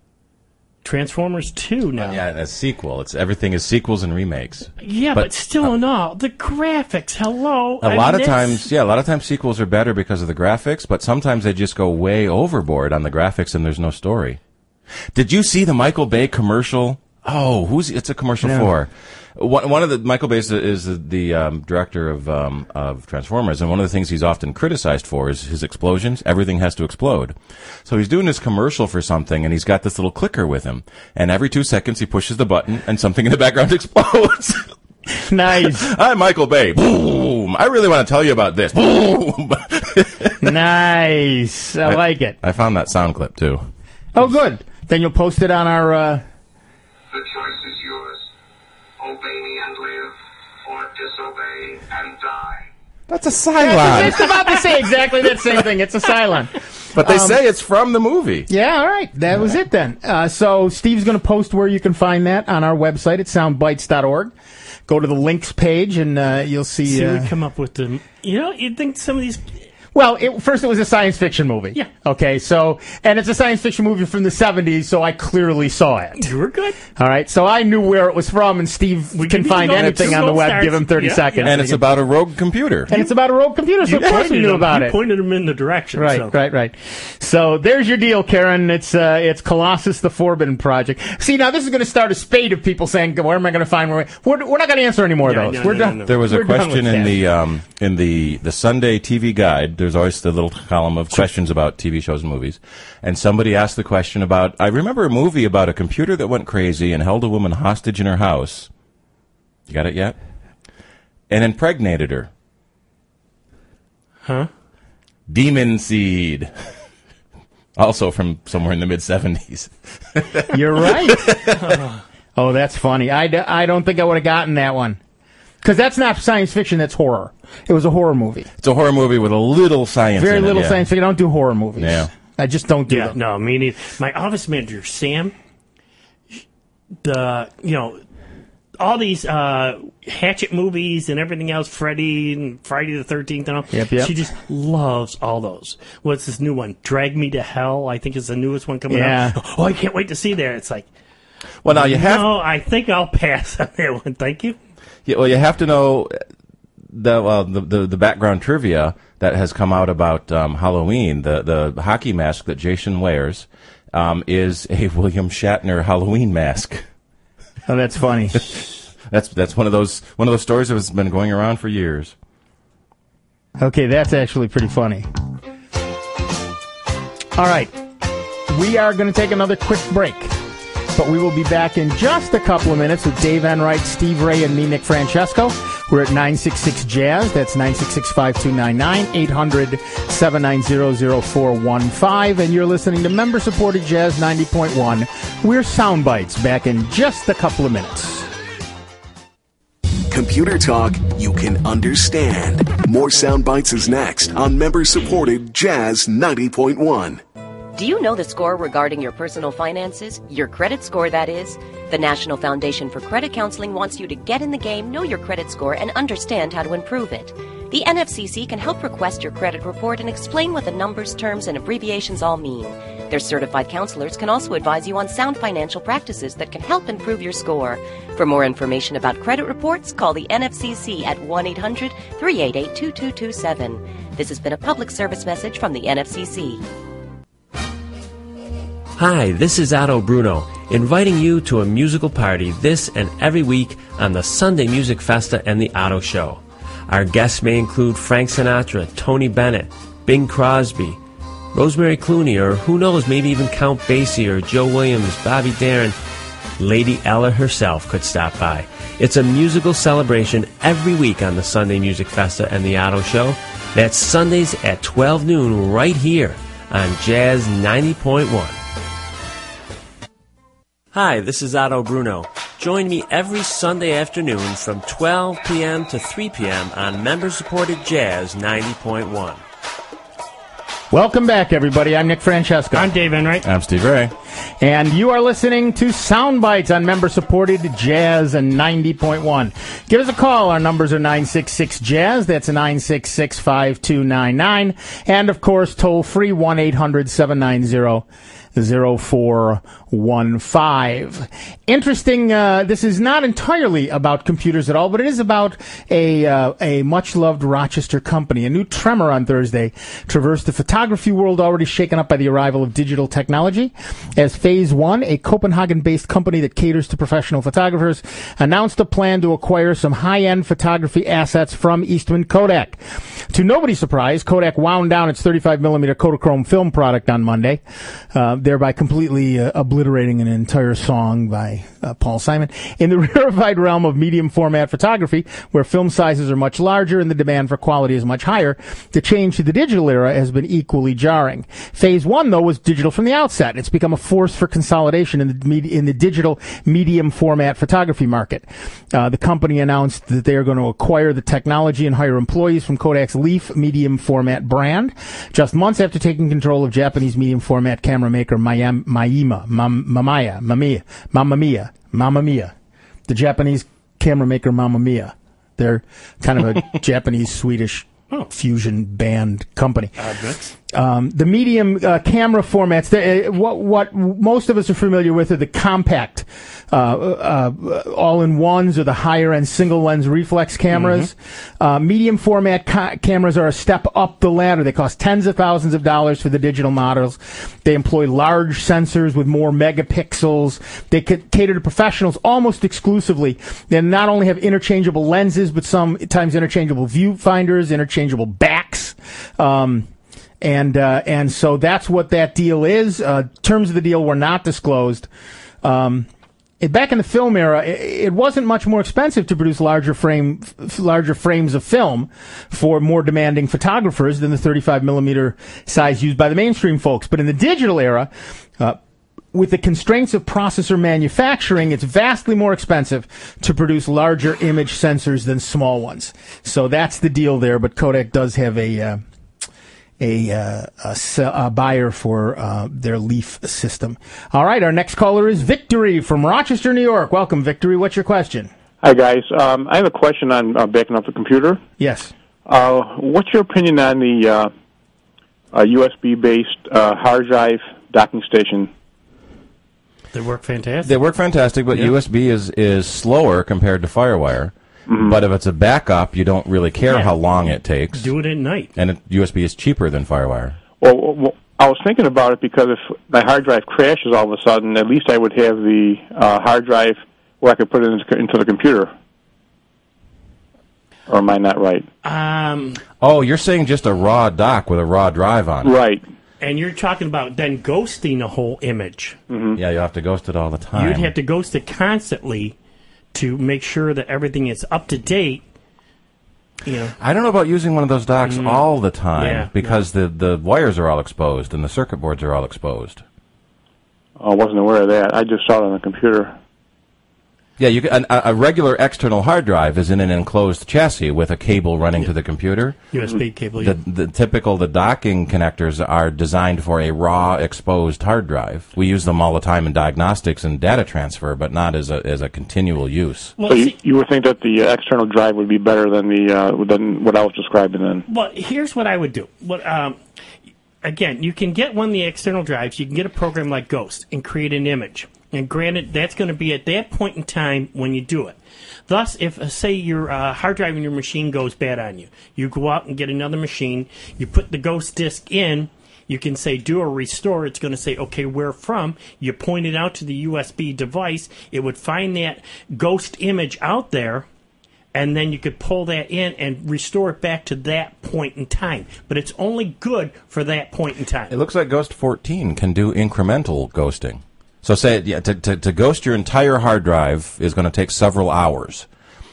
Transformers two now. Yeah, a sequel. It's everything is sequels and remakes. Yeah, but, But, still in all, the graphics, hello. A I lot mean, of that's- times, yeah, a lot of times sequels are better because of the graphics, but sometimes they just go way overboard on the graphics and there's no story. Did you see the Michael Bay commercial? Oh, who's it's a commercial No. for? One, one of the Michael Bay is, is the, the um, director of um, of Transformers, and one of the things he's often criticized for is his explosions. Everything has to explode. So he's doing this commercial for something, and he's got this little clicker with him, and every two seconds he pushes the button, and something in the background explodes. Nice. I'm Michael Bay. Boom! I really want to tell you about this. Boom! Nice. I like it. I found that sound clip too. Oh, good. Then you'll post it on our. Uh... The choice is yours. Obey me and live, or disobey and die. That's a Cylon. It's about to say exactly that same thing. It's a Cylon. But they Um, say it's from the movie. Yeah, all right. That was it then. Uh, so Steve's going to post where you can find that on our website at soundbites dot org. Go to the links page and uh, you'll see. See, Uh, we come up with the, you know, you'd think some of these. well, it, first it was a science fiction movie. Yeah. Okay, so, and it's a science fiction movie from the seventies, so I clearly saw it. You were good. All right, so I knew where it was from, and Steve We can can find go- anything on the Google web. starts- Give him thirty yeah, seconds. And it's about a rogue computer. And it's about a rogue computer, so of course we pointed knew them- about you it. pointed them in the direction. Right, so. right, right. So there's your deal, Karen. It's uh, it's Colossus: The Forbidden Project. See, now this is going to start a spate of people saying, "Where am I going to find?" Where we're we're not going to answer any more Yeah, of those. no, we're no, done. no, no. There was a We're done question with in that. the um, in the the Sunday T V Guide. There's always the little column of questions about T V shows and movies, and somebody asked the question about. I remember a movie about a computer that went crazy and held a woman hostage in her house. You got it yet? And impregnated her. Huh? Demon Seed. Also from somewhere in the mid seventies. You're right. Oh, that's funny. I, d- I don't think I would have gotten that one. Because that's not science fiction, that's horror. It was a horror movie. It's a horror movie with a little science. Very in it, little yeah. science fiction. I don't do horror movies. Yeah. I just don't do Yeah, them. no, me neither. My office manager, Sam, the, you know, all these uh, Hatchet movies and everything else, Freddy and Friday the thirteenth and all, Yep, yep. she just loves all those. What's this new one? Drag Me to Hell, I think is the newest one coming Yeah. out. Oh, I can't wait to see that. It's like, Well, now you have no, I think I'll pass on that one. Thank you. Yeah, well, you have to know the, uh, the the the background trivia that has come out about um, Halloween, the the hockey mask that Jason wears um, is a William Shatner Halloween mask. Oh, that's funny. that's that's one of those one of those stories that has been going around for years. Okay, that's actually pretty funny. All right, we are going to take another quick break, but we will be back in just a couple of minutes with Dave Enright, Steve Ray, and me, Nick Francesco. We're at nine six six Jazz. That's nine six six, five two nine nine, eight hundred, seven nine zero, zero four one five. And you're listening to member-supported Jazz ninety point one. We're Soundbites, back in just a couple of minutes. Computer talk you can understand. More Soundbites is next on member-supported Jazz ninety point one. Do you know the score regarding your personal finances? Your credit score, that is? The National Foundation for Credit Counseling wants you to get in the game, know your credit score, and understand how to improve it. The N F C C can help request your credit report and explain what the numbers, terms, and abbreviations all mean. Their certified counselors can also advise you on sound financial practices that can help improve your score. For more information about credit reports, call the N F C C at one eight hundred, three eight eight, two two two seven. This has been a public service message from the N F C C. Hi, this is Otto Bruno, inviting you to a musical party this and every week on the Sunday Music Festa and the Otto Show. Our guests may include Frank Sinatra, Tony Bennett, Bing Crosby, Rosemary Clooney, or who knows, maybe even Count Basie or Joe Williams, Bobby Darin. Lady Ella herself could stop by. It's a musical celebration every week on the Sunday Music Festa and the Otto Show. That's Sundays at twelve noon right here on Jazz ninety point one. Hi, this is Otto Bruno. Join me every Sunday afternoon from twelve p.m. to three p.m. on member-supported Jazz ninety point one. Welcome back, everybody. I'm Nick Francesco. I'm Dave Enright. I'm Steve Ray. And you are listening to Soundbites on member-supported Jazz ninety point one. Give us a call. Our numbers are nine six six Jazz. That's nine six six, five two nine nine. And, of course, toll-free one eight hundred, seven nine zero, zero four one five. Interesting, uh, this is not entirely about computers at all, but it is about a uh, a much-loved Rochester company. A new tremor on Thursday traversed the photography world, already shaken up by the arrival of digital technology, as Phase One, a Copenhagen-based company that caters to professional photographers, announced a plan to acquire some high-end photography assets from Eastman Kodak. To nobody's surprise, Kodak wound down its thirty-five millimeter Kodachrome film product on Monday, uh, thereby completely uh, obliterating an entire song by uh, Paul Simon. In the rarefied realm of medium format photography, where film sizes are much larger and the demand for quality is much higher, the change to the digital era has been equally jarring. Phase one, though, was digital from the outset. It's become a force for consolidation in the med- in the digital medium format photography market. Uh, the company announced that they are going to acquire the technology and hire employees from Kodak's Leaf medium format brand, just months after taking control of Japanese medium format camera maker Mayam, Mayima, Mam, Mamaya, Mamiya, Mamma Mia, Mamma Mia, the Japanese camera maker Mamma Mia. They're kind of a Japanese-Swedish oh. fusion band company. Um, the medium uh, camera formats, the, uh, what, what most of us are familiar with are the compact uh, uh, all-in-ones or the higher-end single-lens reflex cameras. Mm-hmm. Uh, medium format ca- cameras are a step up the ladder. They cost tens of thousands of dollars for the digital models. They employ large sensors with more megapixels. They c- cater to professionals almost exclusively. They not only have interchangeable lenses, but sometimes interchangeable viewfinders, interchangeable backs. Um, And uh, and so that's what that deal is. Uh, terms of the deal were not disclosed. Um, it, back in the film era, it, it wasn't much more expensive to produce larger frame, f- larger frames of film for more demanding photographers than the thirty-five millimeter size used by the mainstream folks. But in the digital era, uh, with the constraints of processor manufacturing, it's vastly more expensive to produce larger image sensors than small ones. So that's the deal there. But Kodak does have a uh, A, uh, a, a buyer for uh, their Leaf system. All right, our next caller is Victory from Rochester, New York. Welcome, Victory. What's your question? Hi, guys. Um, I have a question on uh, backing up the computer. Yes. Uh, what's your opinion on the uh, uh, U S B-based uh, hard drive docking station? They work fantastic. They work fantastic, but yeah. U S B is, is slower compared to FireWire. Mhm. But if it's a backup, you don't really care Yeah. how long it takes. Do it at night. And it, U S B is cheaper than FireWire. Well, well, I was thinking about it because if my hard drive crashes all of a sudden, at least I would have the uh, hard drive where I could put it into, into the computer. Or am I not right? Um, Oh, you're saying just a raw dock with a raw drive on it. Right. and you're talking about then ghosting a whole image. Mm-hmm. Yeah, you'll have to ghost it all the time. You'd have to ghost it constantly to make sure that everything is up to date. You know, I don't know about using one of those docks Mm. all the time Yeah, because the, the wires are all exposed and the circuit boards are all exposed. I wasn't aware of that. I just saw it on the computer. Yeah, you can, a, a regular external hard drive is in an enclosed chassis with a cable running to the computer. U S B cable. The, the typical the docking connectors are designed for a raw exposed hard drive. We use them all the time in diagnostics and data transfer, but not as a as a continual use. Well, so you, see- you would think that the uh, external drive would be better than the uh, than what I was describing then? Well, here's what I would do. What um, again, you can get one of the external drives. You can get a program like Ghost and create an image. And granted, that's going to be at that point in time when you do it. Thus, if, uh, say, your uh, hard drive in your machine goes bad on you, you go out and get another machine, you put the Ghost disk in, you can say, do a restore. It's going to say, okay, where from? You point it out to the U S B device. It would find that Ghost image out there, and then you could pull that in and restore it back to that point in time. But it's only good for that point in time. It looks like Ghost fourteen can do incremental ghosting. So say yeah, to, to, to ghost your entire hard drive is going to take several hours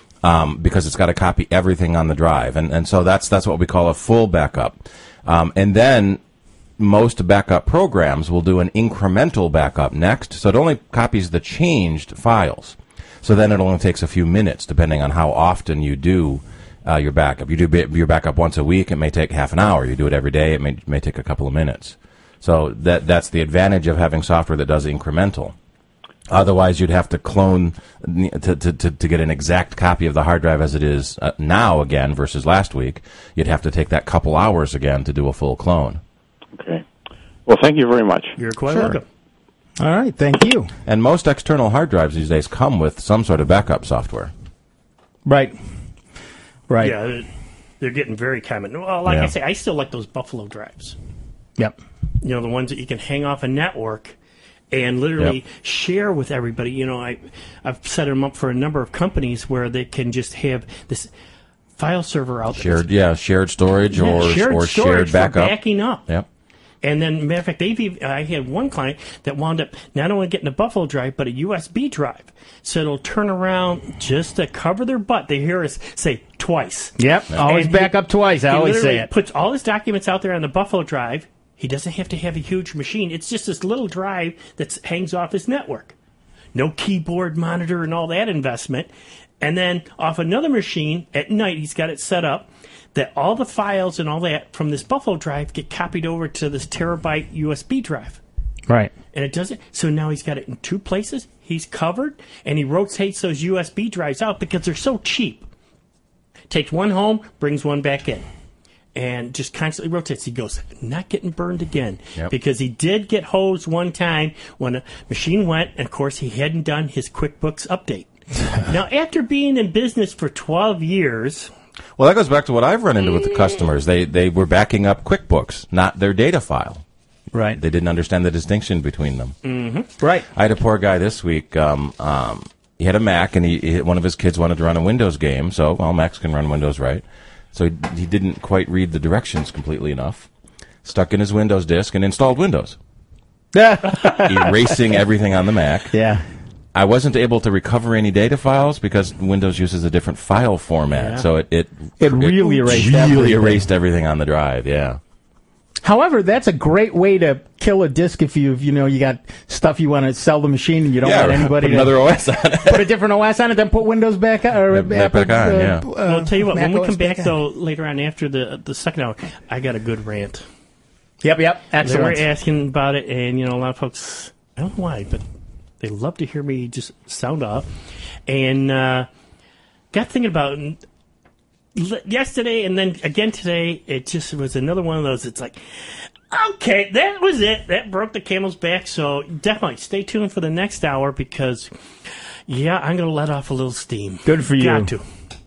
um, because it's got to copy everything on the drive. And, and so that's that's what we call a full backup. Um, and then most backup programs will do an incremental backup next. So it only copies the changed files. So then it only takes a few minutes, depending on how often you do uh, your backup. You do ba- your backup once a week, it may take half an hour. You do it every day, it may, may take a couple of minutes. So that that's the advantage of having software that does incremental. Otherwise, you'd have to clone to, to, to, to get an exact copy of the hard drive as it is uh, now again versus last week. You'd have to take that couple hours again to do a full clone. Okay. Well, thank you very much. You're quite Sure. welcome. All right, thank you. And most external hard drives these days come with some sort of backup software. Right. Right. Yeah, they're, they're getting very common. Well, like Yeah. I say, I still like those Buffalo drives. Yep. You know, the ones that you can hang off a network and literally Yep. share with everybody. You know, I, I've set them up for a number of companies where they can just have this file server out there. Shared, yeah, shared storage Yeah, or shared or storage shared for backup. backing up. Yep. And then, matter of fact, they've even, I had one client that wound up not only getting a Buffalo drive, but a U S B drive. So it'll turn around just to cover their butt. They hear us say twice. Yep. Always And back he- up twice. I he always say literally it. puts all his documents out there on the Buffalo drive. He doesn't have to have a huge machine. It's just this little drive that hangs off his network. No keyboard, monitor, and all that investment. And then off another machine at night, he's got it set up that all the files and all that from this Buffalo drive get copied over to this terabyte U S B drive. Right. And it does it. So now he's got it in two places. He's covered, and he rotates those U S B drives out because they're so cheap. Takes one home, brings one back in, and just constantly rotates. He goes, not getting burned again. Yep. Because he did get hosed one time when a machine went, and of course he hadn't done his QuickBooks update. Now, after being in business for twelve years... Well, that goes back to what I've run into with the customers. They they were backing up QuickBooks, not their data file. Right. They didn't understand the distinction between them. Mm-hmm. Right. I had a poor guy this week. Um, um, he had a Mac, and he, he one of his kids wanted to run a Windows game. So, well, Macs can run Windows, right? So he, he didn't quite read the directions completely enough. Stuck in his Windows disk and installed Windows, erasing everything on the Mac. Yeah. I wasn't able to recover any data files because Windows uses a different file format. Yeah. So it it, It really erased really everything. erased everything on the drive. Yeah. However, that's a great way to kill a disk if you you know you got stuff you want to sell the machine and you don't Yeah, want anybody put to another O S on it. put a different O S on it, then put Windows back on, or Yeah, back Apple, on, uh, yeah. uh, well, I'll tell you what, Mac when we O S come back, on. though, later on after the the second hour, I got a good rant. Yep, yep, They were excellent. asking about it, and, you know, a lot of folks, I don't know why, but they love to hear me just sound off. And uh, got thinking about it. L- yesterday and then again today, it just was another one of those, it's like, okay, that was it. That broke the camel's back. So definitely stay tuned for the next hour because, yeah, I'm going to let off a little steam. Good for you. Got to.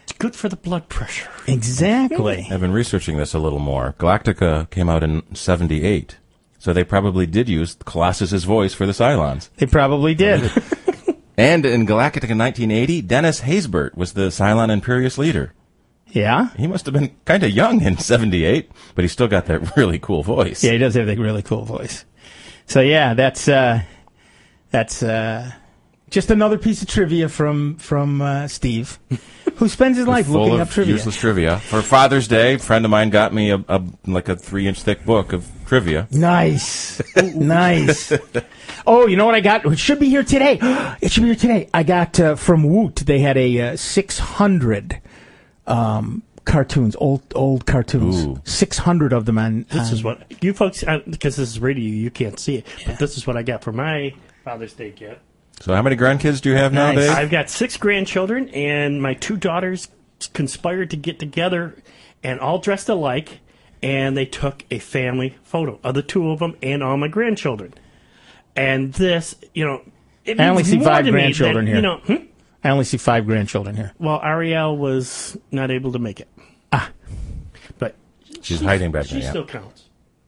It's good for the blood pressure. Exactly. I've been researching this a little more. Galactica came out in seventy-eight, so they probably did use Colossus's voice for the Cylons. They probably did. And in Galactica in nineteen eighty, Dennis Haysbert was the Cylon Imperious leader. Yeah? He must have been kind of young in seventy-eight, but he still got that really cool voice. Yeah, he does have that really cool voice. So, yeah, that's uh, that's uh, just another piece of trivia from, from uh, Steve, who spends his life Full looking of up trivia. useless trivia. For Father's Day, a friend of mine got me a, a like a three-inch thick book of trivia. Nice. Nice. Oh, you know what I got? It should be here today. It should be here today. I got uh, from Woot. They had a uh, six hundred um, cartoons, old old cartoons. Ooh. six hundred of them on. This on, is what you folks, because this is radio, you can't see it. But this is what I got for my Father's Day gift. So how many grandkids do you have Nice. now, Dave? I've got six grandchildren, and my two daughters conspired to get together and all dressed alike, and they took a family photo of the two of them and all my grandchildren. And this, you know, it I only means see more five to me grandchildren than, here. You know, hmm? I only see five grandchildren here. Well, Ariel was not able to make it. Ah. But She's hiding back she there, yeah. still counts.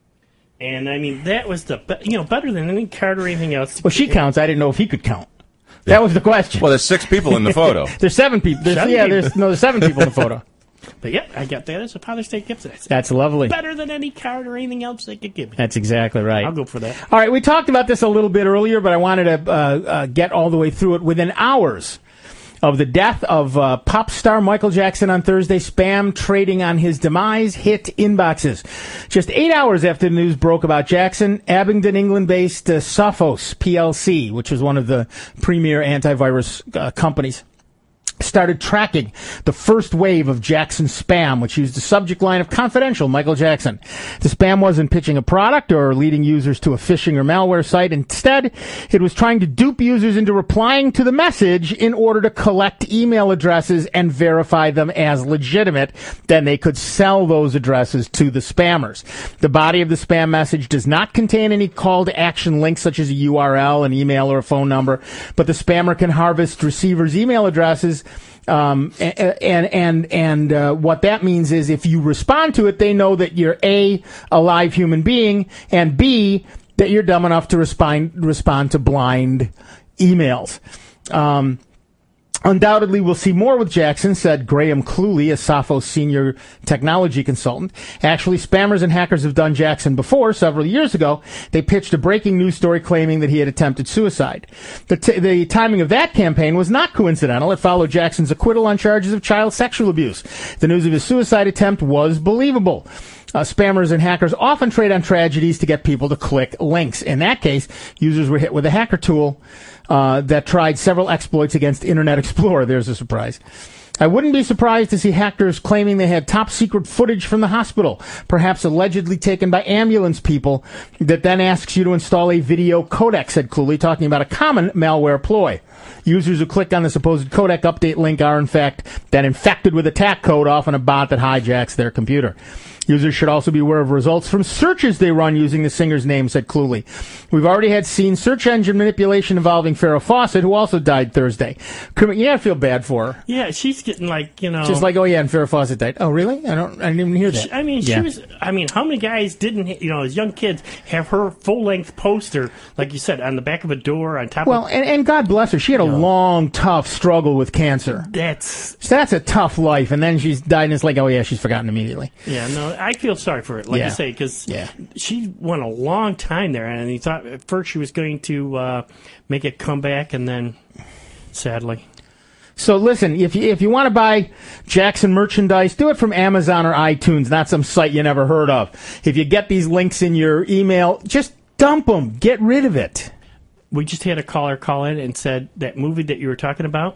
And, I mean, that was the, be- you know, better than any card or anything else. Well, she counts. I didn't know if he could count. That was the question. Well, there's six people in the photo. There's seven people. There's, Seven yeah, people. there's no, there's seven people in the photo. But, yeah, I got that as a Father's Day gift. That's That's lovely. better than any card or anything else they could give me. That's exactly right. I'll go for that. All right, we talked about this a little bit earlier, but I wanted to uh, uh, get all the way through it. Within hours of the death of uh, pop star Michael Jackson on Thursday, spam trading on his demise hit inboxes. Just eight hours after the news broke about Jackson, Abingdon, England-based uh, Sophos P L C, which was one of the premier antivirus uh, companies, started tracking the first wave of Jackson spam, which used the subject line of confidential Michael Jackson. The spam wasn't pitching a product or leading users to a phishing or malware site. Instead, it was trying to dupe users into replying to the message in order to collect email addresses and verify them as legitimate. Then they could sell those addresses to the spammers. The body of the spam message does not contain any call to action links such as a U R L, an email, or a phone number, but the spammer can harvest receivers' email addresses. Um, and, and, and, uh, what that means is if you respond to it, they know that you're A, a live human being, and B, that you're dumb enough to respond, respond to blind emails. Um, Undoubtedly, we'll see more with Jackson, said Graham Cluley, a Sophos senior technology consultant. Actually, spammers and hackers have done Jackson before. Several years ago, they pitched a breaking news story claiming that he had attempted suicide. The, t- the timing of that campaign was not coincidental. It followed Jackson's acquittal on charges of child sexual abuse. The news of his suicide attempt was believable. Uh, spammers and hackers often trade on tragedies to get people to click links. In that case, users were hit with a hacker tool uh, that tried several exploits against Internet Explorer. There's a surprise. I wouldn't be surprised to see hackers claiming they had top-secret footage from the hospital, perhaps allegedly taken by ambulance people, that then asks you to install a video codec, said Cluley, talking about a common malware ploy. Users who click on the supposed codec update link are, in fact, then infected with attack code, often a bot that hijacks their computer. Users should also be aware of results from searches they run using the singer's name, said Cluley. We've already had seen search engine manipulation involving Farrah Fawcett, who also died Thursday. You gotta feel bad for her. Yeah, she's getting like, you know... Just like, oh yeah, and Farrah Fawcett died. Oh, really? I don't. I didn't even hear that. She, I mean, yeah. she was... I mean, how many guys didn't, you know, as young kids, have her full-length poster, like you said, on the back of a door, on top well, of... Well, and, and God bless her. She had a No. long, tough struggle with cancer. That's... So that's a tough life, and then she's died, and it's like, oh yeah, she's forgotten immediately. Yeah, no, I feel sorry for it, like Yeah. you say, because Yeah. she went a long time there, and he thought at first she was going to uh, make a comeback, and then, sadly... So listen, if you, if you want to buy Jackson merchandise, do it from Amazon or iTunes, not some site you never heard of. If you get these links in your email, just dump them. Get rid of it. We just had a caller call in and said that movie that you were talking about,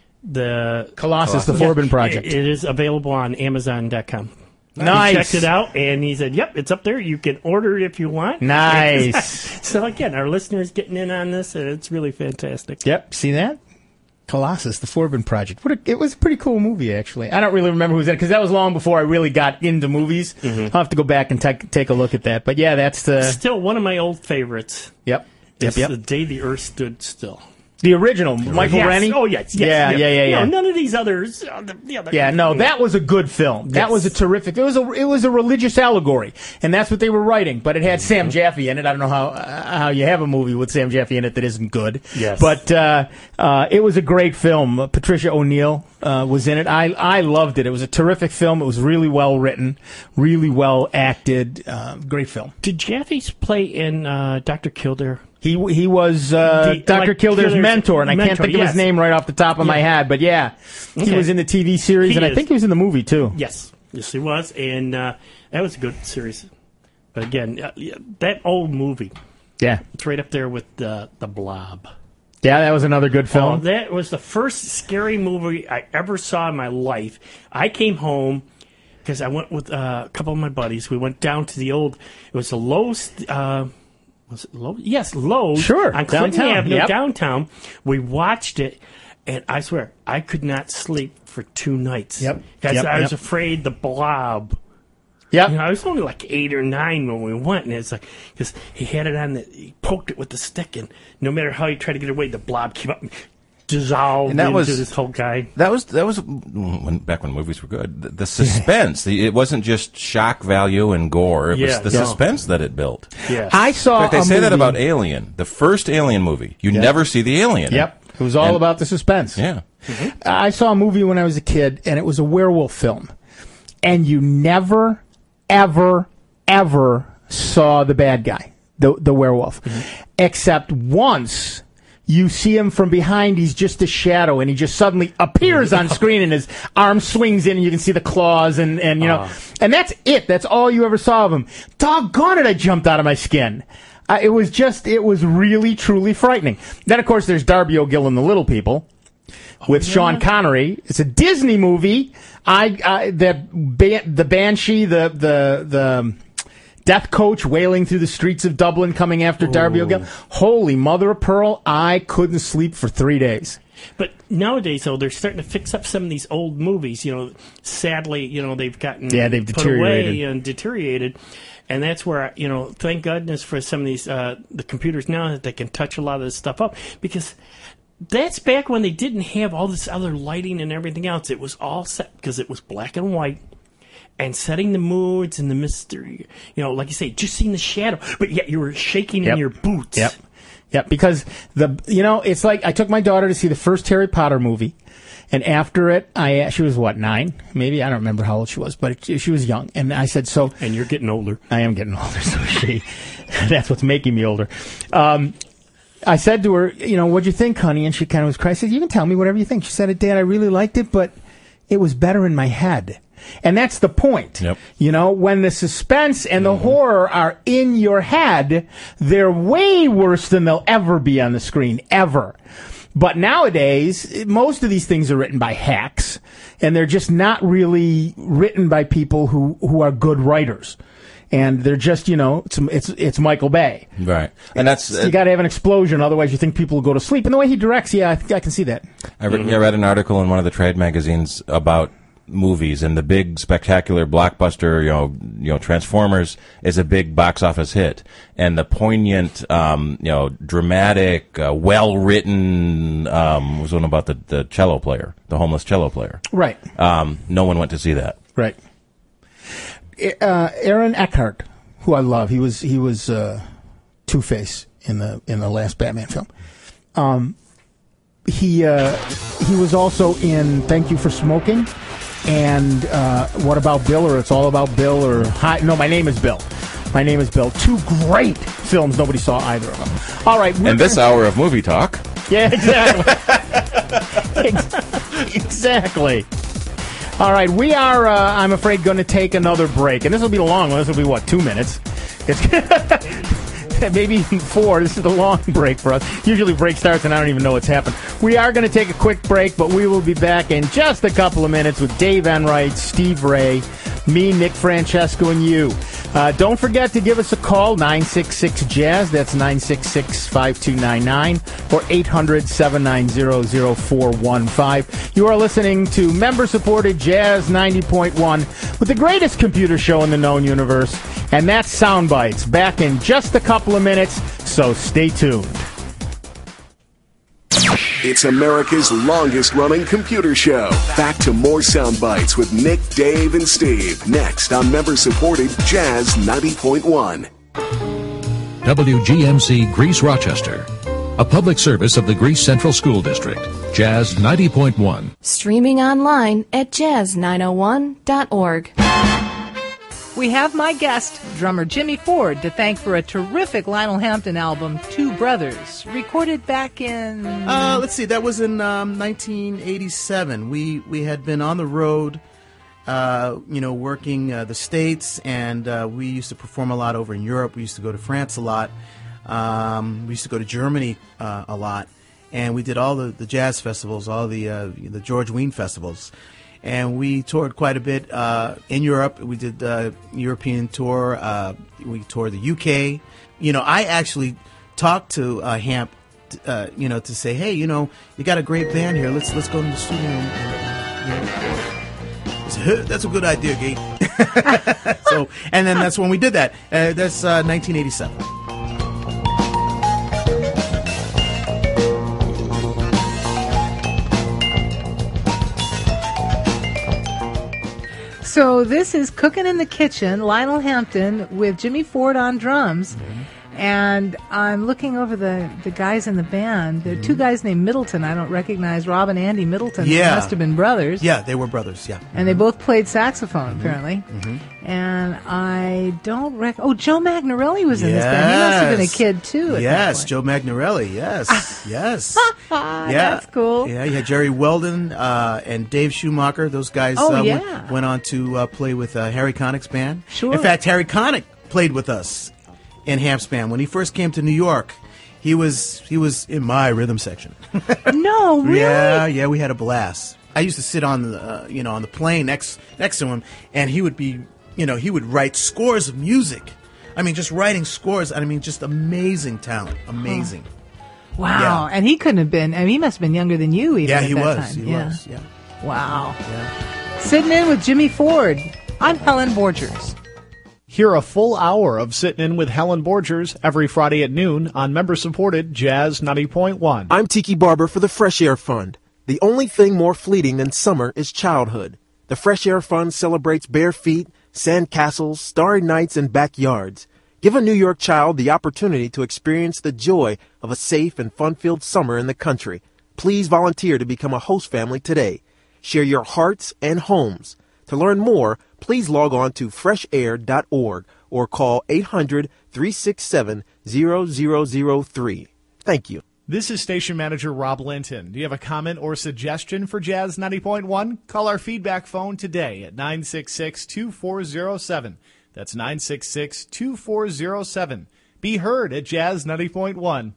the Colossus, the Forbin Project. It, it is available on Amazon dot com. Nice. He checked it out, and he said, yep, it's up there. You can order it if you want. Nice. So, again, our listeners getting in on this, and it's really fantastic. Yep, see that? Colossus, the Forbin Project. What a, it was a pretty cool movie, actually. I don't really remember who was in it, because that was long before I really got into movies. Mm-hmm. I'll have to go back and take take a look at that. But yeah, that's the... Still one of my old favorites. Yep. Yep, It's yep. The Day the Earth Stood Still. The original, Michael yes. Rennie? Oh, yes. yes yeah, yeah, yeah, yeah. No, none of these others. Uh, the, the other, yeah, no, that was a good film. That Yes. was a terrific. It was a it was a religious allegory, and that's what they were writing. But it had Sam Jaffe in it. I don't know how uh, how you have a movie with Sam Jaffe in it that isn't good. Yes. But uh, uh, it was a great film. Uh, Patricia O'Neill uh, was in it. I I loved it. It was a terrific film. It was really well written, really well acted. Uh, great film. Did Jaffe play in uh, Doctor Kildare? He he was uh, The- Doctor like Kildare's Kildare's mentor, and I can't mentor, think of his yes. name right off the top of my Yeah. head. But yeah, he Okay. was in the T V series, He and I is. think he was in the movie too. Yes, yes, he was, and uh, that was a good series. But again, uh, yeah, that old movie, Yeah, it's right up there with the the Blob. yeah, that was another good Oh, film. that was the first scary movie I ever saw in my life. I came home because I went with uh, a couple of my buddies. We went down to the old. It was a Lowe's. Uh, was it Lowe's? Yes, Lowe's. Sure, on Clinton downtown, Avenue, yep. downtown. We watched it, and I swear I could not sleep for two nights. Yep, because yep, I was yep. afraid the Blob. Yep. You know, I was only like eight or nine when we went, and it's like because he had it on the, he poked it with the stick, and no matter how he tried to get away, the Blob came up and dissolved And that into was- this whole guy. That was that was when, back when movies were good. The, the suspense. the, it wasn't just shock value and gore. It Yeah, was the no. suspense that it built. Yeah. I saw. In fact, they a say that movie- about Alien, the first Alien movie. You never see the alien. Yep, it was all And- about the suspense. Yeah. I saw a movie when I was a kid, and it was a werewolf film, and you never, ever, ever saw the bad guy, the the werewolf, except once. You see him from behind, he's just a shadow, and he just suddenly appears on screen, and his arm swings in, and you can see the claws, and, and you know, and that's it. That's all you ever saw of him. Doggone it, I jumped out of my skin. Uh, it was just, it was really, truly frightening. Then, of course, there's Darby O'Gill and the Little People with Sean Connery. It's a Disney movie. I, I that ba- the Banshee, the the the death coach wailing through the streets of Dublin, coming after Darby O'Gill. Holy mother of pearl! I couldn't sleep for three days. But nowadays, though, they're starting to fix up some of these old movies. You know, sadly, you know, they've gotten Yeah, they've put deteriorated. away and deteriorated. And that's where, you know, thank goodness for some of these, uh, the computers now that they can touch a lot of this stuff up. Because that's back when they didn't have all this other lighting and everything else. It was all set because it was black and white. And setting the moods and the mystery. You know, like you say, just seeing the shadow. But yet you were shaking Yep. in your boots. Yep. Yep. Because the you know it's like I took my daughter to see the first Harry Potter movie, and after it, I she was what nine maybe I don't remember how old she was, but it, she was young, and I said so. And you're getting older. I am getting older, so is she. That's what's making me older. Um, I said to her, you know, what'd you think, honey? And she kind of was crying. I said, you can tell me whatever you think. She said, Dad, I really liked it, but it was better in my head. And that's the point. Yep. You know, when the suspense and the horror are in your head, they're way worse than they'll ever be on the screen, ever. But nowadays, most of these things are written by hacks, and they're just not really written by people who, who are good writers. And they're just, you know, it's it's, it's Michael Bay. Right. And that's You got to have an explosion, otherwise you think people will go to sleep. And the way he directs, yeah, I, think I can see that. I, re- I read an article in one of the trade magazines about movies, and the big spectacular blockbuster, you know, you know, Transformers is a big box office hit, and the poignant, um, you know, dramatic, uh, well written, um, was one about the, the cello player, the homeless cello player. Right. Um, no one went to see that. Right. Uh, Aaron Eckhart, who I love, he was he was uh, Two-Face in the in the last Batman film. Um, he uh, he was also in Thank You for Smoking, and uh, What About Bill, or It's All About Bill, or Hi, no, My Name is Bill. My Name is Bill. Two great films. Nobody saw either of them. All right. And this hour of movie talk. Yeah, exactly. Exactly. All right, we are, uh, I'm afraid, going to take another break. And this will be a long one. This will be, what, two minutes? It's maybe even four. This is a long break for us. Usually break starts and I don't even know what's happened. We are going to take a quick break, but we will be back in just a couple of minutes with Dave Enright, Steve Ray, me, Nick Francesco, and you. Uh, don't forget to give us a call, nine six six, jazz. That's nine six six, five two nine nine or eight hundred, seven nine zero, zero four one five. You are listening to member-supported Jazz ninety point one with the greatest computer show in the known universe, and that's Soundbites. Back in just a couple of minutes, so stay tuned. It's America's longest-running computer show. Back to more sound bites with Nick, Dave, and Steve. Next on member-supported Jazz ninety point one. W G M C Greece Rochester, a public service of the Greece Central School District. Jazz ninety point one. Streaming online at jazz nine oh one dot org. We have my guest, drummer Jimmy Ford, to thank for a terrific Lionel Hampton album, Two Brothers, recorded back in... Uh, let's see, that was in um, nineteen eighty-seven. We we had been on the road, uh, you know, working uh, the States, and uh, we used to perform a lot over in Europe. We used to go to France a lot. Um, we used to go to Germany uh, a lot. And we did all the, the jazz festivals, all the uh, the George Wein festivals. And we toured quite a bit uh, in Europe. We did a European tour. Uh, we toured the U K. You know, I actually talked to uh, Hamp, uh, you know, to say, hey, you know, you got a great band here. Let's let's go to the studio and, and you know, I said, huh, that's a good idea, Gate. So, and then that's when we did that. Uh, that's uh, nineteen eighty-seven. So this is Cooking in the Kitchen, Lionel Hampton with Jimmy Ford on drums. Mm-hmm. And I'm looking over the, the guys in the band. There are two guys named Middleton I don't recognize. Rob and Andy Middleton. Yeah. They must have been brothers. Yeah, they were brothers, yeah. And they both played saxophone, Mm-hmm. apparently. Mm-hmm. And I don't rec... Oh, Joe Magnarelli was in Yes. this band. He must have been a kid, too. At Yes, that Joe Magnarelli, yes, yes. yeah. Yeah. That's cool. Yeah, you had Jerry Weldon uh, and Dave Schumacher. Those guys Oh, uh, yeah. went, went on to uh, play with uh, Harry Connick's band. Sure. In fact, Harry Connick played with us in Hamp's band. When he first came to New York, he was he was in my rhythm section. No, really? Yeah, yeah, we had a blast. I used to sit on the uh, you know on the plane next next to him, and he would be you know he would write scores of music. I mean, just writing scores. I mean, just amazing talent, amazing. Wow. Yeah. And he couldn't have been... I mean, he must have been younger than you, even Yeah, at he that was. time. He yeah. was. Yeah. Wow. Yeah. Sitting in with Jimmy Ford. I'm Helen Borgers. Hear a full hour of Sitting In with Helen Borgers every Friday at noon on member-supported Jazz ninety point one. I'm Tiki Barber for the Fresh Air Fund. The only thing more fleeting than summer is childhood. The Fresh Air Fund celebrates bare feet, sand castles, starry nights, and backyards. Give a New York child the opportunity to experience the joy of a safe and fun-filled summer in the country. Please volunteer to become a host family today. Share your hearts and homes. To learn more, please log on to fresh air dot org or call eight hundred, three six seven, zero zero zero three. Thank you. This is station manager Rob Linton. Do you have a comment or suggestion for Jazz ninety point one? Call our feedback phone today at nine six six, two four zero seven. That's nine six six, two four zero seven. Be heard at Jazz ninety point one.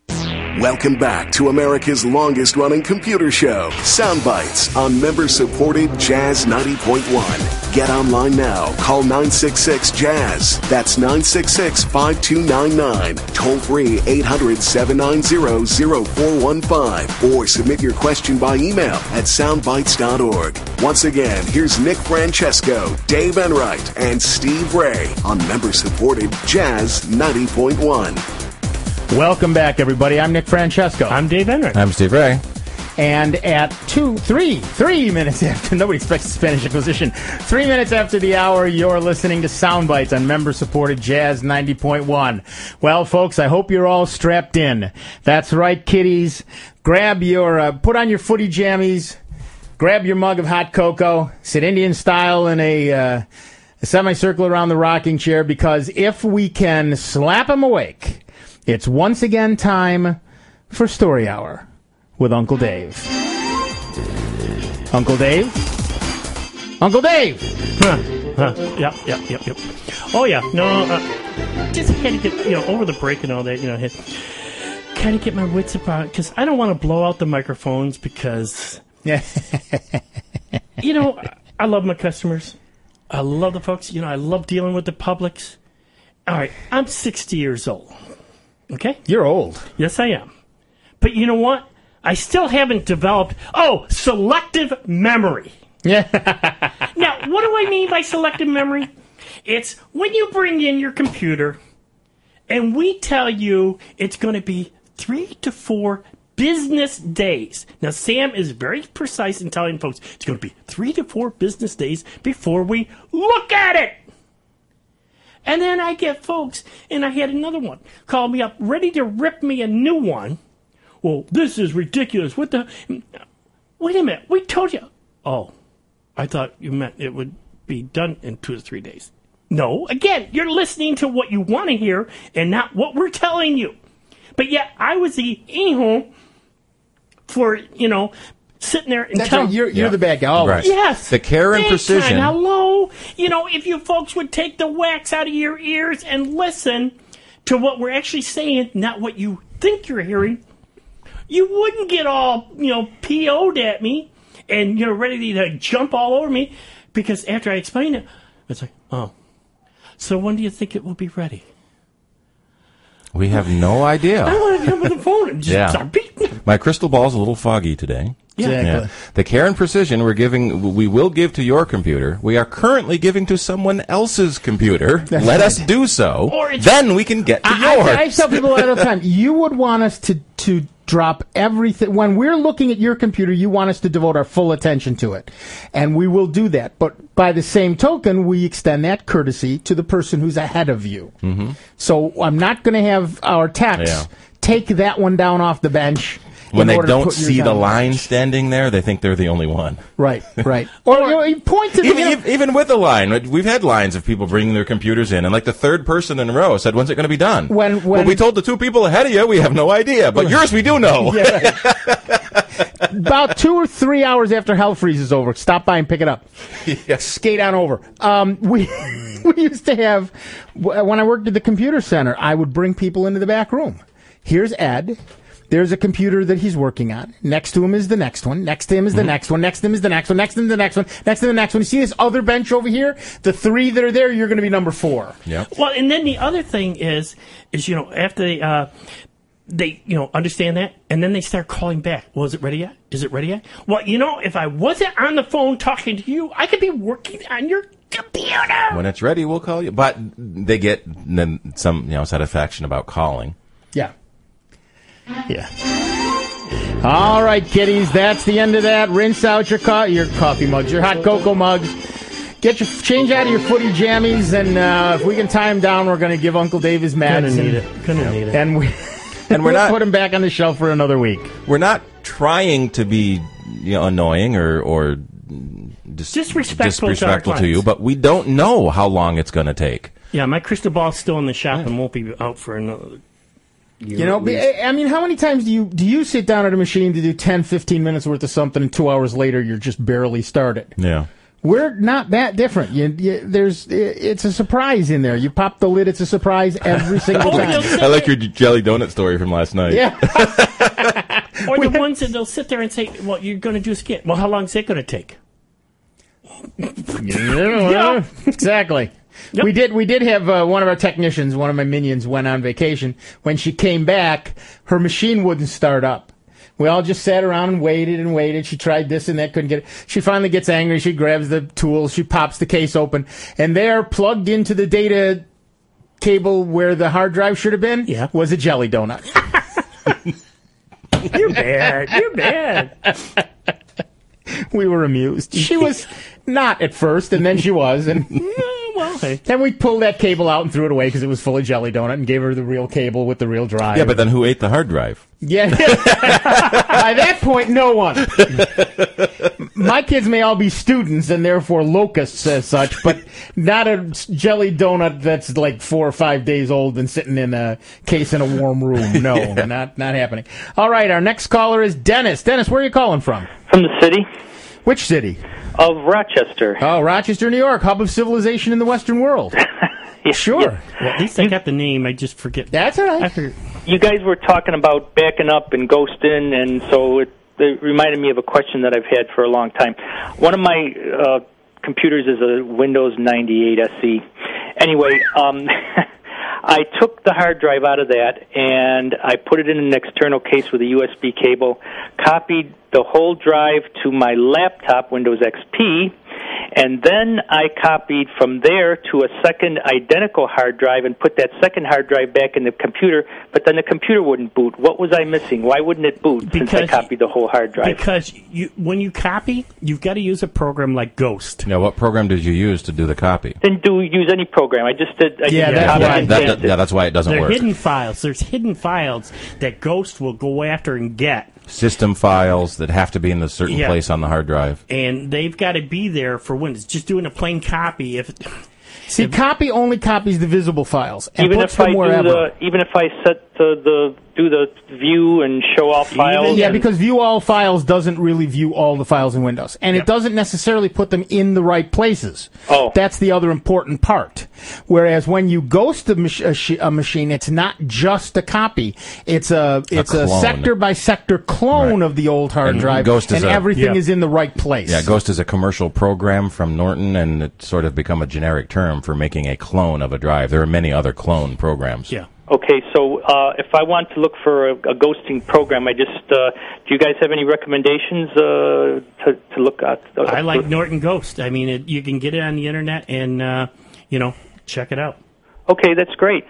Welcome back to America's longest-running computer show, Soundbites, on member-supported Jazz ninety point one. Get online now. Call nine six six, jazz. That's nine six six, five two nine nine. Toll free eight hundred, seven nine zero, zero four one five. Or submit your question by email at soundbites dot org. Once again, here's Nick Francesco, Dave Enright, and Steve Ray on member-supported Jazz ninety point one. Welcome back, everybody. I'm Nick Francesco. I'm Dave Enright. I'm Steve Ray. And at two, three, three minutes after, nobody expects Spanish Inquisition, three minutes after the hour, you're listening to Soundbites on member-supported Jazz ninety point one. Well, folks, I hope you're all strapped in. That's right, kiddies. Grab your, uh, put on your footy jammies, grab your mug of hot cocoa, sit Indian style in a, uh, a semicircle around the rocking chair, because if we can slap them awake, it's once again time for Story Hour with Uncle Dave. Uncle Dave? Uncle Dave! Huh, huh, yep, yep, yep, yep. Oh, yeah, no, uh, just had to get, you know, over the break and all that, you know, had kind of get my wits about it, because I don't want to blow out the microphones, because, you know, I love my customers. I love the folks, you know, I love dealing with the publics. All right, I'm sixty years old. Okay? You're old. Yes, I am. But you know what? I still haven't developed, oh, selective memory. Yeah. Now, what do I mean by selective memory? It's when you bring in your computer and we tell you it's going to be three to four business days. Now, Sam is very precise in telling folks it's going to be three to four business days before we look at it. And then I get folks, and I had another one call me up, ready to rip me a new one. Well, this is ridiculous. What the? Wait a minute. We told you. Oh, I thought you meant it would be done in two to three days. No, again, you're listening to what you want to hear and not what we're telling you. But yet, I was the a-hole for, you know, sitting there and That's telling right. You're, you're Yeah. the bad guy. Always. Right. Yes. The care and Big precision. time. Hello. You know, if you folks would take the wax out of your ears and listen to what we're actually saying, not what you think you're hearing, you wouldn't get all, you know, P O'd at me and, you know, ready to jump all over me because after I explain it, it's like, oh, so when do you think it will be ready? We have no idea. I want to jump on the phone and just Yeah. start beating. My crystal ball's a little foggy today. Yeah. Exactly. The care and precision we're giving, we will give to your computer. We are currently giving to someone else's computer. Let us do so. Or it's- Then we can get to I, yours. I, I tell people all the time, you would want us to, to drop everything. When we're looking at your computer, you want us to devote our full attention to it. And we will do that. But by the same token, we extend that courtesy to the person who's ahead of you. Mhm. So I'm not going to have our techs Yeah. take that one down off the bench. When in they order to don't put yours see the on line bench. standing there, they think they're the only one. Right, right. Or, you know, you point to the... Even, even, even with the line, we've had lines of people bringing their computers in, and like the third person in a row said, "When's it going to be done?" When- well, when- we told the two people ahead of you, we have no idea, but yours we do know. Yeah, right. About two or three hours after Hell Freeze is over, stop by and pick it up. Yeah. Skate on over. Um, we we used to have, when I worked at the computer center, I would bring people into the back room. Here's Ed. There's a computer that he's working on. Next to him is the next one. Next to him is the Mhm. next one. Next to him is the next one. Next to him is the next one. Next to the next one. You see this other bench over here? The three that are there, you're going to be number four. Yeah. Well, and then the other thing is, is you know, after they, uh, they, you know, understand that, and then they start calling back. Well, is it ready yet? Is it ready yet? Well, you know, if I wasn't on the phone talking to you, I could be working on your computer. When it's ready, we'll call you. But they get then some, you know, satisfaction about calling. Yeah. Yeah. All right, kiddies, that's the end of that. Rinse out your co- your coffee mugs, your hot cocoa mugs. Get your change out of your footy jammies, and uh, if we can tie them down, we're going to give Uncle Dave his mats. Gonna need and, it. Gonna need it. And we And we're we'll not- put him back on the shelf for another week. We're not trying to be, you know, annoying or or dis- Disrespectful to our disrespectful to you, clients. but we don't know how long it's going to take. Yeah, my crystal ball's still in the shop and won't be out for another year. You know, at least. I I mean, how many times do you do you sit down at a machine to do ten, fifteen minutes worth of something, and two hours later you're just barely started? Yeah. We're not that different. You, you, there's, it's a surprise in there. You pop the lid, it's a surprise every single time. I like your jelly donut story from last night. Yeah. Or the ones that they'll sit there and say, well, you're going to do a skit. Well, how long is it going to take? Yeah, exactly. Yep. We did. We did have uh, one of our technicians. One of my minions went on vacation. When she came back, her machine wouldn't start up. We all just sat around and waited and waited. She tried this and that, couldn't get it. She finally gets angry. She grabs the tool. She pops the case open, and there, plugged into the data cable where the hard drive should have been, yeah. was a jelly donut. You're bad. You're bad. We were amused. She was not at first, and then she was, and well, hey. then we pulled that cable out and threw it away because it was full of jelly donut, and gave her the real cable with the real drive. Yeah, but then who ate the hard drive? Yeah. By that point, no one. My kids may all be students and therefore locusts as such, but not a jelly donut that's like four or five days old and sitting in a case in a warm room. No, Yeah. not not happening. All right, our next caller is Dennis. Dennis, where are you calling from? From the city. Which city? Of Rochester. Oh, Rochester, New York, hub of civilization in the Western world. Sure. Well, at least I got the name. I just forget. That's all right. I forget. You guys were talking about backing up and ghosting, and so it, it reminded me of a question that I've had for a long time. One of my uh, computers is a Windows ninety-eight S E. Anyway, um, I took the hard drive out of that, and I put it in an external case with a U S B cable, copied the whole drive to my laptop, Windows X P, And then I copied from there to a second identical hard drive and put that second hard drive back in the computer, but then the computer wouldn't boot. What was I missing? Why wouldn't it boot Because since I copied the whole hard drive? Because you, when you copy, you've got to use a program like Ghost. Now, what program did you use to do the copy? Didn't do use any program. I just did. I Yeah, just that's copied why- and That- pasted. that- yeah, that's why it doesn't They're work. hidden files. There's hidden files that Ghost will go after and get. System files that have to be in a certain Yeah. place on the hard drive. And they've got to be there for Windows. Just doing a plain copy. If See, copy only copies the visible files and Even puts if I them do wherever. the, even if I set the, the do the view and show all files. Yeah, and- because view all files doesn't really view all the files in Windows. And it doesn't necessarily put them in the right places. Oh. That's the other important part. Whereas when you ghost a, mach- a, sh- a machine, it's not just a copy. It's a it's a, clone. sector by sector clone of the old hard And drive. Ghost is and a- everything Yeah. is in the right place. Yeah, Ghost is a commercial program from Norton, and it's sort of become a generic term for making a clone of a drive. There are many other clone programs. Yeah. Okay, so uh, if I want to look for a, a ghosting program, I just uh, do you guys have any recommendations uh, to to look at? Uh, I like Norton Ghost. I mean, it, you can get it on the internet and uh, you know check it out. Okay, that's great.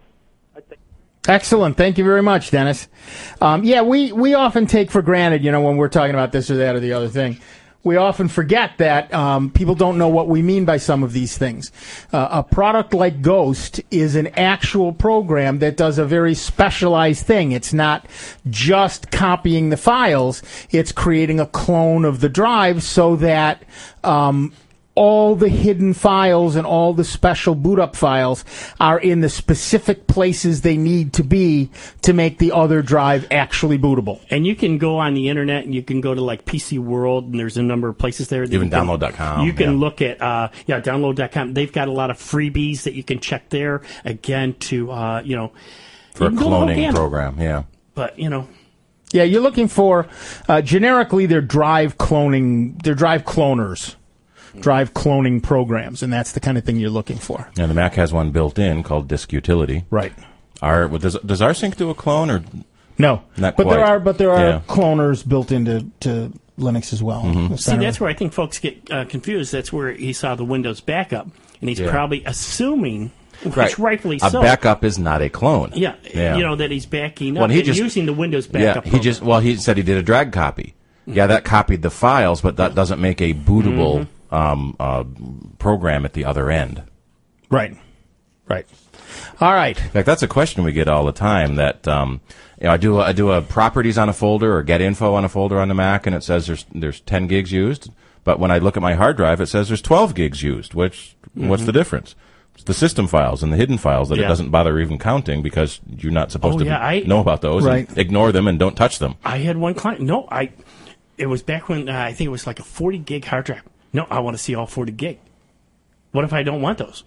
Excellent. Thank you very much, Dennis. Um, yeah, we, we often take for granted, you know, when we're talking about this or that or the other thing, we often forget that um, people don't know what we mean by some of these things. Uh, a product like Ghost is an actual program that does a very specialized thing. It's not just copying the files. It's creating a clone of the drive so that um, all the hidden files and all the special boot up files are in the specific places they need to be to make the other drive actually bootable. And you can go on the internet and you can go to like P C World and there's a number of places there. That Even you can- download dot com, You can yeah. look at, uh, yeah, download dot com. They've got a lot of freebies that you can check there again to, uh, you know. For you a can go the whole cloning gamut. program, yeah. But, you know. Yeah, you're looking for, uh, generically, they're drive cloning, they're drive cloners. Drive cloning programs, and that's the kind of thing you're looking for. And the Mac has one built in called Disk Utility. Right. Our, does, does RSync do a clone or No, not but quite? there are but there are Yeah. cloners built into to Linux as well. Mm-hmm. It's See, not that's where I think folks get uh, confused. That's where he saw the Windows backup, and he's Yeah. probably assuming, which Right. rightfully A so. backup is not a clone. Yeah, Yeah. you know, that he's backing up Well, he and just- using the Windows Yeah, backup he program. just well, he said he did a drag copy. Yeah, that copied the files, but that doesn't make a bootable Mm-hmm. um, uh, program at the other end. Right. Right. All right. In fact, that's a question we get all the time. That um, you know, I do a, I do a properties on a folder or get info on a folder on the Mac, and it says there's there's ten gigs used. But when I look at my hard drive, it says there's twelve gigs used. Which what's Mhm. the difference? It's the system files and the hidden files that it Yeah. doesn't bother even counting because you're not supposed Oh, to yeah, I- know about those. Right. And ignore them and don't touch them. I had one client. No, I. It was back when uh, I think it was like a forty gig hard drive. No, I want to see all forty gig. What if I don't want those?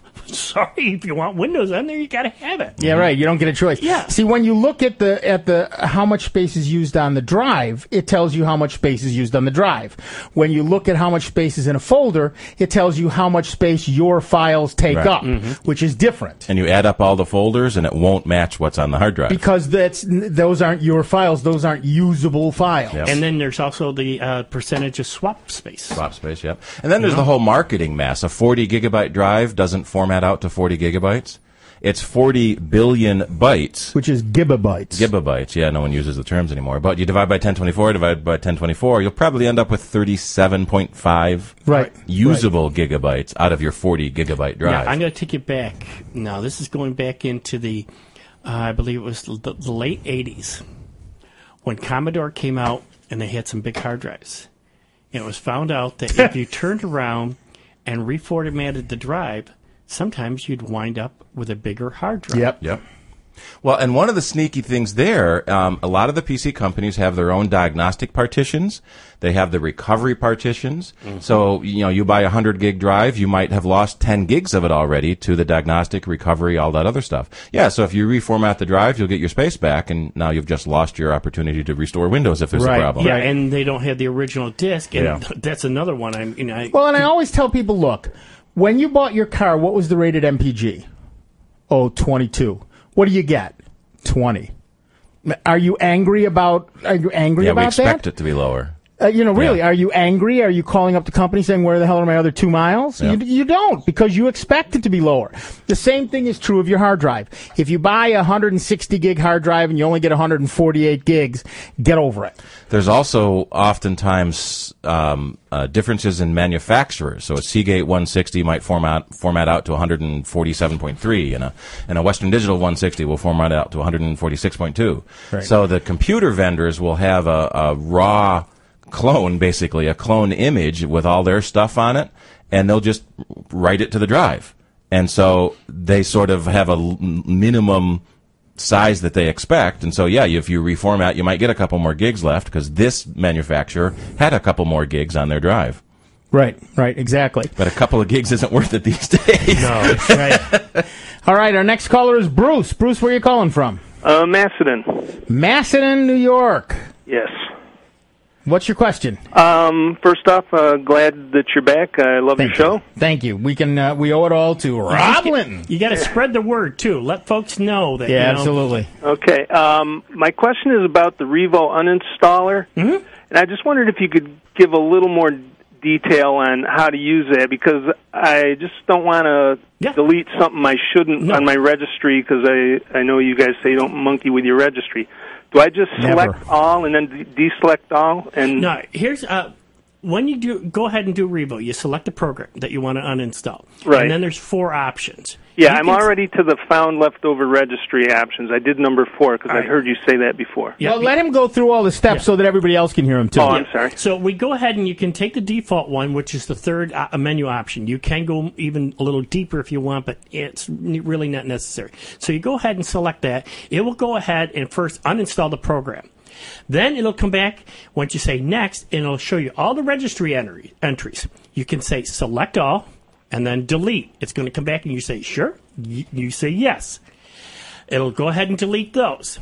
Sorry, if you want Windows on there, you got to have it. Yeah, right. You don't get a choice. Yeah. See, when you look at the at the how much space is used on the drive, it tells you how much space is used on the drive. When you look at how much space is in a folder, it tells you how much space your files take Right. up, Mm-hmm. which is different. And you add up all the folders, and it won't match what's on the hard drive. Because that's those aren't your files; those aren't usable files. Yep. And then there's also the uh, percentage of swap space. Swap space, yep. And then there's You the know? whole marketing mess. A forty gigabyte drive doesn't format out to forty gigabytes. It's forty billion bytes. Which is gigabytes. Gigabytes, yeah, no one uses the terms anymore. But you divide by ten twenty-four, divide by ten twenty-four, you'll probably end up with thirty-seven point five Right. usable gigabytes out of your forty gigabyte drive. Yeah, I'm going to take you back. Now, this is going back into the, uh, I believe it was the, the late eighties when Commodore came out and they had some big hard drives. And it was found out that if you turned around and reformatted the drive, sometimes you'd wind up with a bigger hard drive. Yep. Yep. Well, and one of the sneaky things there, um, a lot of the P C companies have their own diagnostic partitions. They have the recovery partitions. Mm-hmm. So, you know, you buy a one hundred gig drive, you might have lost ten gigs of it already to the diagnostic, recovery, all that other stuff. Yeah, so if you reformat the drive, you'll get your space back, and now you've just lost your opportunity to restore Windows if there's Right. a problem. Yeah, and they don't have the original disk, and Yeah. that's another one. I'm, you know, I, Well, and I always tell people, look, when you bought your car, what was the rated M P G? Oh, twenty-two. What do you get? twenty. Are you angry about? Are you angry Yeah, we about expect that? it to be lower. Uh, you know, really, yeah. Are you angry? Are you calling up the company saying, where the hell are my other two miles? Yeah. You, you don't, because you expect it to be lower. The same thing is true of your hard drive. If you buy a one hundred sixty gig hard drive and you only get one hundred forty-eight gigs, get over it. There's also oftentimes um, uh, differences in manufacturers. So a Seagate one sixty might format format out to one forty-seven point three, and a and a Western Digital one sixty will format out to one forty-six point two. Right. So the computer vendors will have a, a raw clone, basically a clone image with all their stuff on it, and they'll just write it to the drive. And so they sort of have a l- minimum size that they expect. And so, yeah, if you reformat, you might get a couple more gigs left because this manufacturer had a couple more gigs on their drive. Right, right, exactly. But a couple of gigs isn't worth it these days. No, right. All right, our next caller is Bruce. Bruce, where are you calling from? Uh, Macedon. Macedon, New York. Yes. What's your question? Um, first off, uh, glad that you're back. I love Thank your show. You. Thank you. We can uh, we owe it all to Rob Linton. You got to spread the word too. Let folks know that. Yeah, you know. absolutely. Okay. Um, my question is about the Revo uninstaller, mm-hmm. and I just wondered if you could give a little more detail on how to use that, because I just don't want to yeah. delete something I shouldn't no. on my registry, because I I know you guys say don't monkey with your registry. Do I just select Never. all and then de- deselect all? And no, here's uh, when you do go ahead and do Revo, you select the program that you want to uninstall, right? And then there's four options. Yeah, you I'm already to the found leftover registry options. I did number four because right. I heard you say that before. Yeah, well, let him go through all the steps yeah. so that everybody else can hear him too. Oh, I'm sorry. So we go ahead and you can take the default one, which is the third uh, menu option. You can go even a little deeper if you want, but it's really not necessary. So you go ahead and select that. It will go ahead and first uninstall the program. Then it'll come back, once you say next, and it'll show you all the registry entry, entries. You can say select all, and then delete. It's going to come back and you say sure, you, you say yes. It'll go ahead and delete those.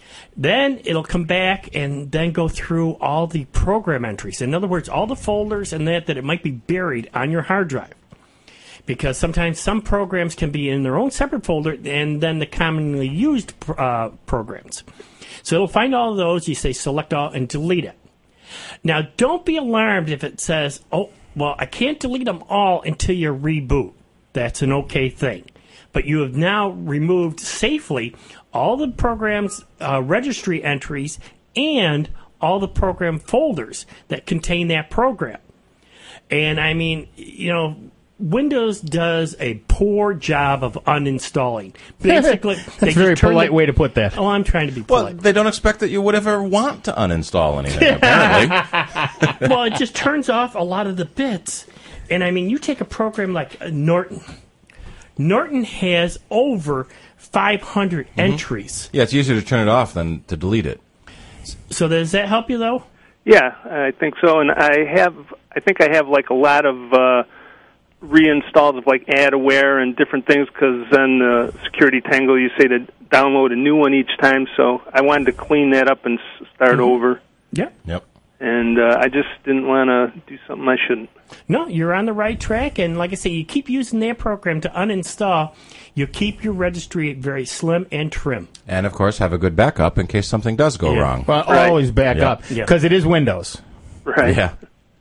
Then it'll come back and then go through all the program entries. In other words, all the folders and that that it might be buried on your hard drive. Because sometimes some programs can be in their own separate folder and then the commonly used uh, programs. So it'll find all of those, you say select all, and delete it. Now, don't be alarmed if it says, oh, well, I can't delete them all until you reboot. That's an okay thing. But you have now removed safely all the program's uh, registry entries and all the program folders that contain that program. And, I mean, you know, Windows does a poor job of uninstalling. Basically, that's a very polite the, way to put that. Oh, I'm trying to be polite. Well, they don't expect that you would ever want to uninstall anything, apparently. Well, it just turns off a lot of the bits. And, I mean, you take a program like Norton. Norton has over five hundred mm-hmm. entries. Yeah, it's easier to turn it off than to delete it. So does that help you, though? Yeah, I think so. And I have, I think I have, like, a lot of... Uh, reinstalls of like AdAware and different things, because then the uh, Security Tangle, you say to download a new one each time. So I wanted to clean that up and start mm-hmm. over. Yeah. Yep. And uh, I just didn't want to do something I shouldn't. No, you're on the right track. And like I say, you keep using that program to uninstall. You keep your registry very slim and trim. And, of course, have a good backup in case something does go yeah. wrong. Well, right. always back yeah. up, because yeah. it is Windows. Right. Yeah.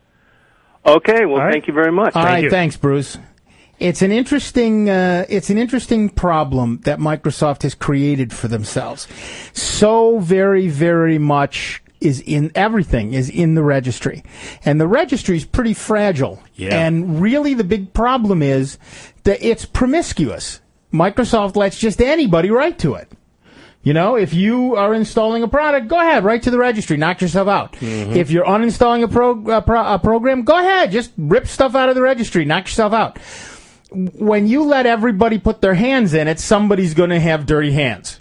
Okay, well, right. thank you very much. All thank right, you. Thanks, Bruce. It's an interesting, uh, it's an interesting problem that Microsoft has created for themselves. So very, very much is in everything is in the registry, and the registry is pretty fragile. Yeah. And really, the big problem is that it's promiscuous. Microsoft lets just anybody write to it. You know, if you are installing a product, go ahead, write to the registry, knock yourself out. Mm-hmm. If you're uninstalling a, pro, a, pro, a program, go ahead, just rip stuff out of the registry, knock yourself out. When you let everybody put their hands in it, somebody's going to have dirty hands.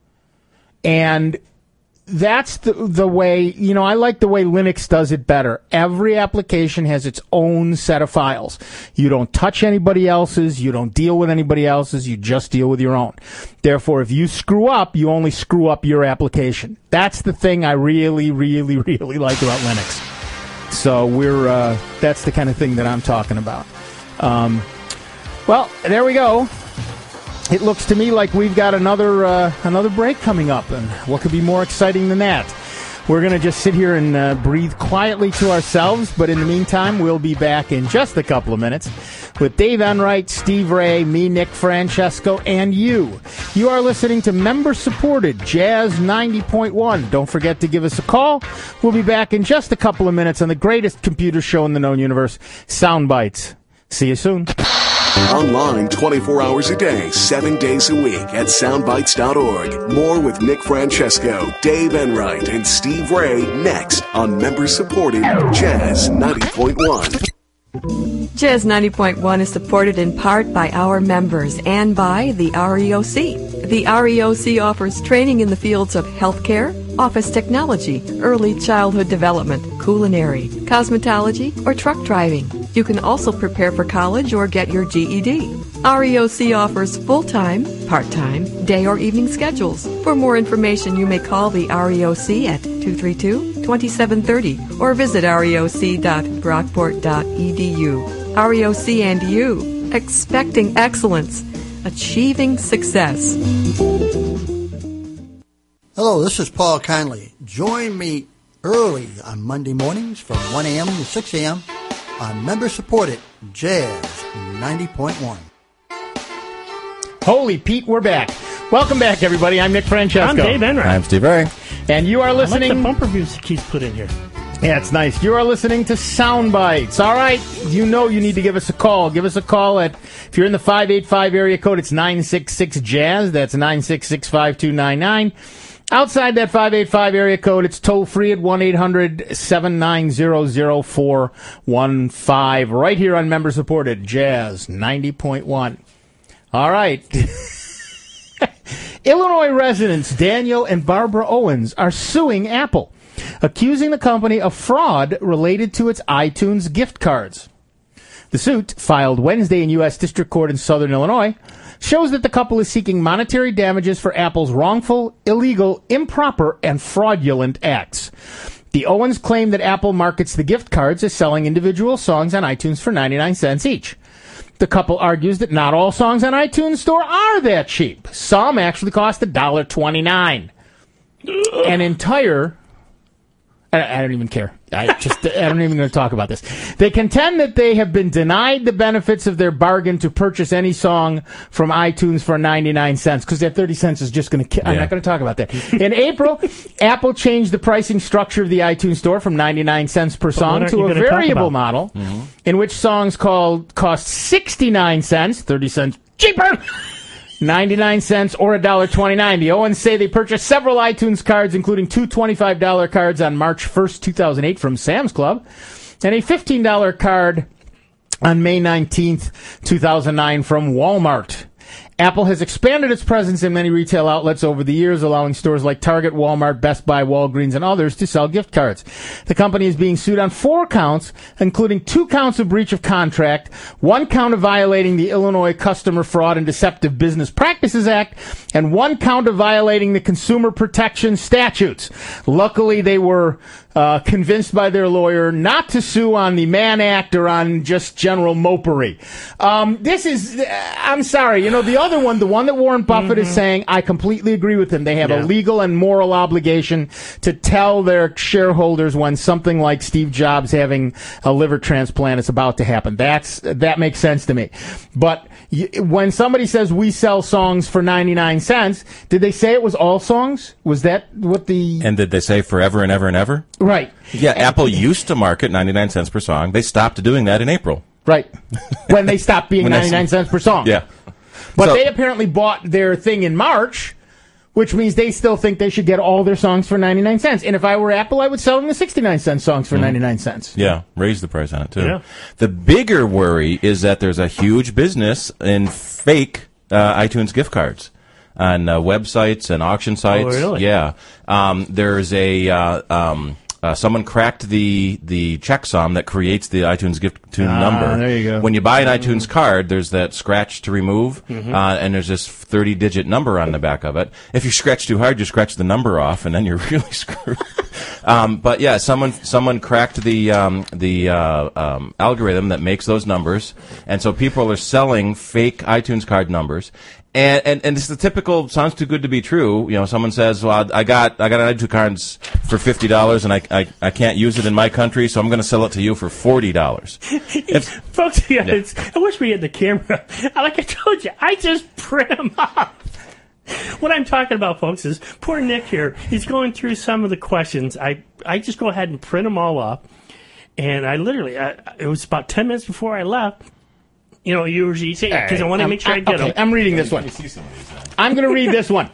And that's the the way, you know, I like the way Linux does it better. Every application has its own set of files. You don't touch anybody else's, you don't deal with anybody else's, you just deal with your own. Therefore, if you screw up, you only screw up your application. That's the thing I really, really, really like about Linux. So we're, uh, that's the kind of thing that I'm talking about. Um, well, there we go. It looks to me like we've got another uh, another break coming up, and what could be more exciting than that? We're going to just sit here and uh, breathe quietly to ourselves, but in the meantime, we'll be back in just a couple of minutes with Dave Enright, Steve Ray, me, Nick Francesco, and you. You are listening to member-supported Jazz ninety point one. Don't forget to give us a call. We'll be back in just a couple of minutes on the greatest computer show in the known universe, Soundbites. See you soon. Online twenty-four hours a day, seven days a week at soundbites dot org. More with Nick Francesco, Dave Enright, and Steve Ray next on member-supported Jazz ninety point one. Jazz ninety point one is supported in part by our members and by the R E O C. The R E O C offers training in the fields of healthcare, office technology, early childhood development, culinary, cosmetology, or truck driving. You can also prepare for college or get your G E D. R E O C offers full-time, part-time, day or evening schedules. For more information, you may call the R E O C at two three two, two seven three zero or visit reoc dot brockport dot e d u. R E O C and you, expecting excellence, achieving success. Hello, this is Paul Conley. Join me early on Monday mornings from one a.m. to six a.m. on member-supported Jazz ninety point one. Holy Pete, we're back. Welcome back, everybody. I'm Nick Francesco. I'm Dave Enright. I'm Steve Ray. And you are listening... I like the bumper views that keeps put in here. Yeah, it's nice. You are listening to Soundbites. All right, you know you need to give us a call. Give us a call at, if you're in the five eight five area code, it's nine six six Jazz. That's nine six six, five two nine nine. Outside that five eight five area code, it's toll free at one eight hundred, seven nine zero, zero four one five. Right here on member-supported Jazz ninety point one. All right. Illinois residents Daniel and Barbara Owens are suing Apple, accusing the company of fraud related to its iTunes gift cards. The suit, filed Wednesday in U S District Court in Southern Illinois, shows that the couple is seeking monetary damages for Apple's wrongful, illegal, improper, and fraudulent acts. The Owens claim that Apple markets the gift cards as selling individual songs on iTunes for ninety-nine cents each. The couple argues that not all songs on iTunes Store are that cheap. Some actually cost one dollar and twenty-nine cents. An entire... I, I don't even care. I just I don't even going to talk about this. They contend that they have been denied the benefits of their bargain to purchase any song from iTunes for ninety-nine cents because that thirty cents is just going to. Ki- yeah. I'm not going to talk about that. In April, Apple changed the pricing structure of the iTunes Store from ninety-nine cents per song to a variable model, mm-hmm. in which songs called cost sixty-nine cents, thirty cents cheaper. ninety-nine cents or one dollar and twenty-nine cents. The Owens say they purchased several iTunes cards, including two twenty-five dollars cards on March first, two thousand eight from Sam's Club, and a fifteen dollars card on May nineteenth, two thousand nine from Walmart. Apple has expanded its presence in many retail outlets over the years, allowing stores like Target, Walmart, Best Buy, Walgreens, and others to sell gift cards. The company is being sued on four counts, including two counts of breach of contract, one count of violating the Illinois Customer Fraud and Deceptive Business Practices Act, and one count of violating the Consumer Protection Statutes. Luckily, they were uh, convinced by their lawyer not to sue on the Mann Act or on just general mopery. Um, this is, I'm sorry, you know, the other one, the one that Warren Buffett mm-hmm. is saying, I completely agree with him. They have yeah. a legal and moral obligation to tell their shareholders when something like Steve Jobs having a liver transplant is about to happen. That's that makes sense to me. But y- when somebody says we sell songs for ninety-nine cents, did they say it was all songs? Was that what the... And did they say forever and ever and ever? Right. Yeah, and Apple used to market ninety-nine cents per song. They stopped doing that in April. Right. When they stopped being ninety-nine cents per song. Yeah. But so, they apparently bought their thing in March, which means they still think they should get all their songs for ninety-nine cents. And if I were Apple, I would sell them the sixty-nine cent songs for mm-hmm. ninety-nine cents. Yeah, raise the price on it, too. Yeah. The bigger worry is that there's a huge business in fake uh, iTunes gift cards on uh, websites and auction sites. Oh, really? Yeah. Um, there's a... Uh, um, Uh, someone cracked the the checksum that creates the iTunes gift tune ah, number. There you go. When you buy an mm-hmm. iTunes card, there's that scratch to remove, mm-hmm. uh, and there's this thirty digit number on the back of it. If you scratch too hard, you scratch the number off, and then you're really screwed. Um, but yeah, someone someone cracked the um, the uh, um, algorithm that makes those numbers, and so people are selling fake iTunes card numbers. And, and and it's the typical sounds too good to be true. You know, someone says, "Well, I got I got an iTunes card for fifty dollars, and I, I I can't use it in my country, so I'm going to sell it to you for forty dollars." Folks, yeah, it's, I wish we had the camera. Like I told you, I just print them up. What I'm talking about, folks, is poor Nick here. He's going through some of the questions. I I just go ahead and print them all up, and I literally I, it was about ten minutes before I left. You know, you usually say because I want to make sure I get okay, them. I'm reading this one. I'm going to read this one.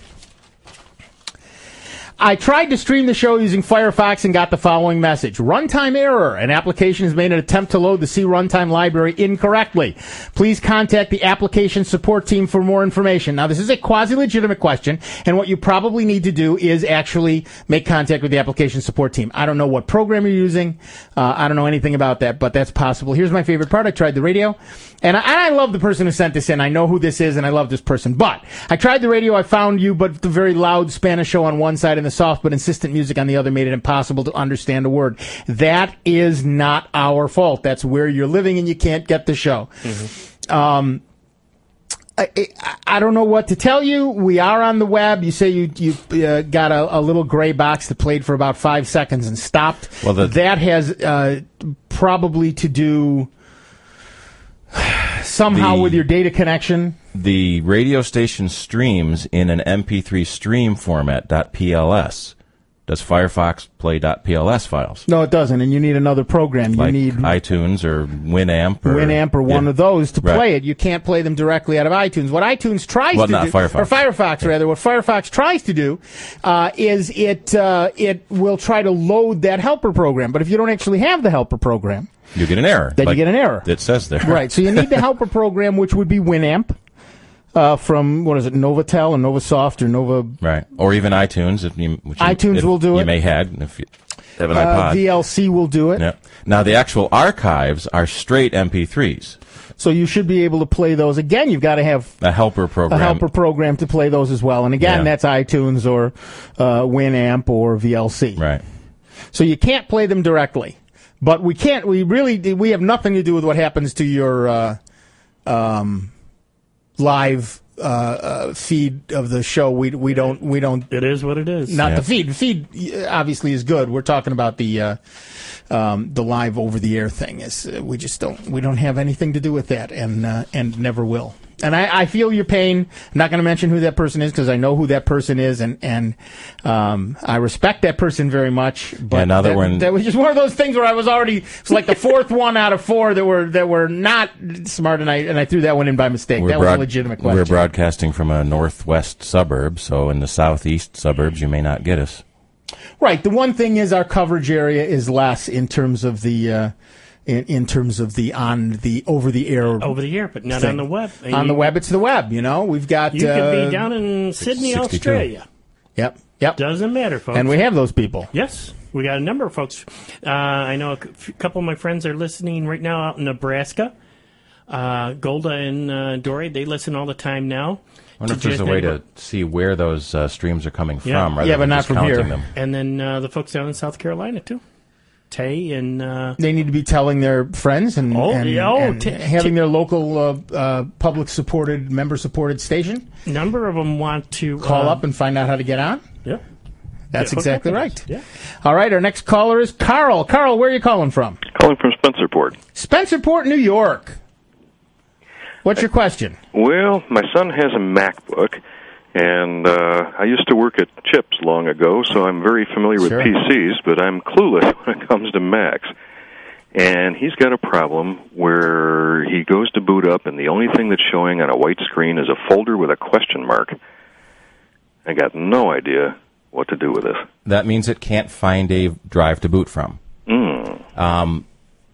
I tried to stream the show using Firefox and got the following message. Runtime error. An application has made an attempt to load the C runtime library incorrectly. Please contact the application support team for more information. Now, this is a quasi-legitimate question, and what you probably need to do is actually make contact with the application support team. I don't know what program you're using. Uh, I don't know anything about that, but that's possible. Here's my favorite part. I tried the radio, and I, and I love the person who sent this in. I know who this is, and I love this person. But I tried the radio. I found you, but the very loud Spanish show on one side and the soft but insistent music on the other made it impossible to understand a word. That is not our fault. That's where you're living and you can't get the show. Mm-hmm. Um, I, I, I don't know what to tell you. We are on the web. You say you you uh, got a, a little gray box that played for about five seconds and stopped. Well, the, that has uh, probably to do somehow the, with your data connection. The radio station streams in an M P three stream format .pls. Does Firefox play .pls files? No, it doesn't, and you need another program. Like you need iTunes or Winamp or Winamp or one yeah. of those to right. play it. You can't play them directly out of iTunes. What iTunes tries well, to not do, Firefox. or Firefox yeah. rather, what Firefox tries to do uh, is it uh, it will try to load that helper program. But if you don't actually have the helper program, you get an error. Then like you get an error. It says there. Right. So you need the helper program, which would be Winamp. Uh, from, what is it, Novatel or Novasoft or Nova... Right. Or even iTunes. If you, which you, iTunes if will do you it. You may have if you have an uh, iPod. V L C will do it. Yeah. Now, the actual archives are straight M P threes. So you should be able to play those. Again, you've got to have... A helper program. A helper program to play those as well. And again, yeah. that's iTunes or uh, Winamp or V L C. Right. So you can't play them directly. But we can't... We really... We have nothing to do with what happens to your uh, um, live... Uh, uh, feed of the show. We we don't we don't. It is what it is. Not yeah. the feed. The feed obviously is good. We're talking about the uh, um, the live over the air thing. Is uh, we just don't we don't have anything to do with that, and uh, and never will. And I, I feel your pain. I'm not going to mention who that person is because I know who that person is, and and um, I respect that person very much. But yeah, now that, that we're in, that was just one of those things where I was already it's like the fourth one out of four that were that were not smart, and I and I threw that one in by mistake. That broad, was a legitimate question. We're broadcasting from a northwest suburb, so in the southeast suburbs, you may not get us. Right. The one thing is our coverage area is less in terms of the. Uh, In, in terms of the on the over the air over the air, but not thing. on the web. And on you, the web, it's the web. You know, we've got. You uh, could be down in Sydney, Australia. Yep, yep. Doesn't matter, folks. And we have those people. Yes, we got a number of folks. Uh, I know a c- couple of my friends are listening right now out in Nebraska. Uh, Golda and uh, Dory, they listen all the time now. I wonder if there's a way to see where those uh, streams are coming yeah. from, rather yeah, but than not just from counting here. them. And then uh, the folks down in South Carolina too. Tay and uh, they need to be telling their friends and, oh, and, yeah, oh, and t- having t- their local uh, uh, public supported member supported station. Number of them want to call uh, up and find out how to get on. Yeah, that's yeah, exactly right. Yeah. All right, our next caller is Carl. Carl, where are you calling from? Calling from Spencerport. Spencerport, New York. What's your question? Well, my son has a MacBook, and uh, I used to work at Chips long ago, so I'm very familiar with Sure. P Cs, but I'm clueless when it comes to Macs. And he's got a problem where he goes to boot up, and the only thing that's showing on a white screen is a folder with a question mark. I got no idea what to do with this. That means it can't find a drive to boot from. Mm. Um,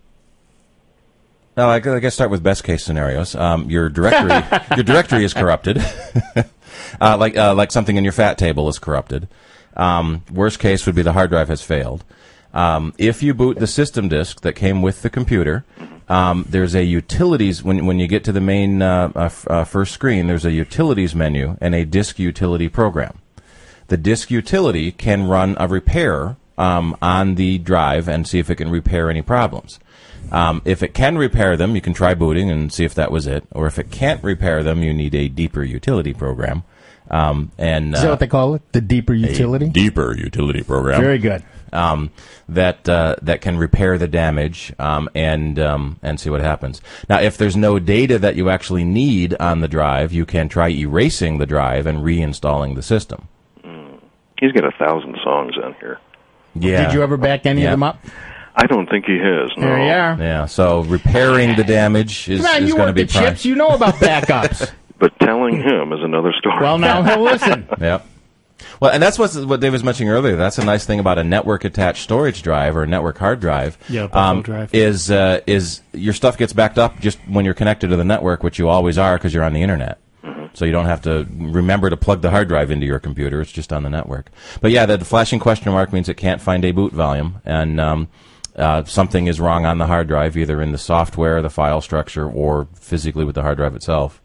well, I guess start with best case scenarios. Um, your directory, your directory is corrupted, uh, like uh, like something in your fat table is corrupted. Um, worst case would be the hard drive has failed. Um, if you boot the system disk that came with the computer, um, there's a utilities when when you get to the main uh, uh, f- uh, first screen. There's a utilities menu and a disk utility program. the disk utility can run a repair um, on the drive and see if it can repair any problems. Um, if it can repair them, you can try booting and see if that was it. Or if it can't repair them, you need a deeper utility program. Um, and Is that uh, what they call it? The deeper utility? A deeper utility program. Very good. Um, that uh, that can repair the damage um, and um, and see what happens. Now, if there's no data that you actually need on the drive, you can try erasing the drive and reinstalling the system. Mm. He's got a thousand songs on here. Yeah. Did you ever back any yeah. of them up? I don't think he has. No. There you are. Yeah. So repairing the damage is, Come on, is you going to work be the prime. chips. You know about backups. But telling him is another story. Well, now he'll listen. Yep. Well, and that's what's, what Dave was mentioning earlier. That's a nice thing about a network-attached storage drive or a network hard drive. Yeah, Buffalo drive. Is uh, is your stuff gets backed up just when you're connected to the network, which you always are because you're on the internet. Mm-hmm. So you don't have to remember to plug the hard drive into your computer. It's just on the network. But yeah, the flashing question mark means it can't find a boot volume, and um, uh, something is wrong on the hard drive, either in the software, the file structure, or physically with the hard drive itself.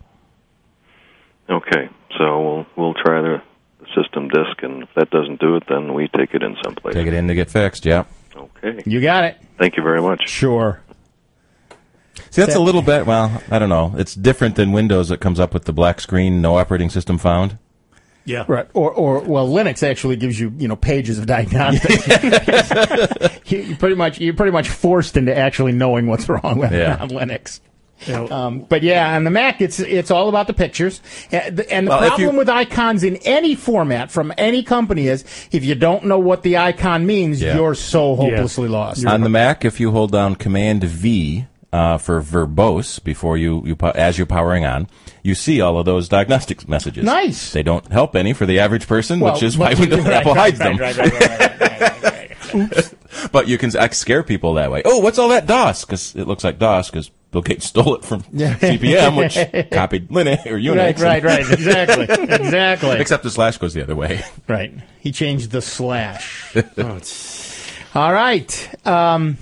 Okay, so we'll we'll try the system disk, and if that doesn't do it, then we take it in someplace. Take it in to get fixed, yeah. Okay. You got it. Thank you very much. Sure. See, that's a little bit, well, I don't know. It's different than Windows that comes up with the black screen, no operating system found. Yeah. Right. Or, or well, Linux actually gives you, you know, pages of diagnostics. you, you pretty much, you're pretty much forced into actually knowing what's wrong with Yeah. on Linux. Um, but yeah, on the Mac, it's it's all about the pictures. And the, and the Well, if problem you- with icons in any format from any company is if you don't know what the icon means, Yeah. you're so hopelessly lost. On the Mac, if you hold down Command V uh, for verbose before you, you po- as you're powering on, you see all of those diagnostic messages. Nice. They don't help any for the average person, Well, which is but why you- Windows right, Apple right, hides right, them. right, right, right, right, right, right. Oops. But you can uh, scare people that way. Oh, what's all that DOS? Because it looks like DOS because Bill Gates stole it from Yeah. C P M, which copied Linux or Unix. Right, right, right. Exactly. Exactly. Except the slash goes the other way. Right. He changed the slash. Oh, it's, All right. Um,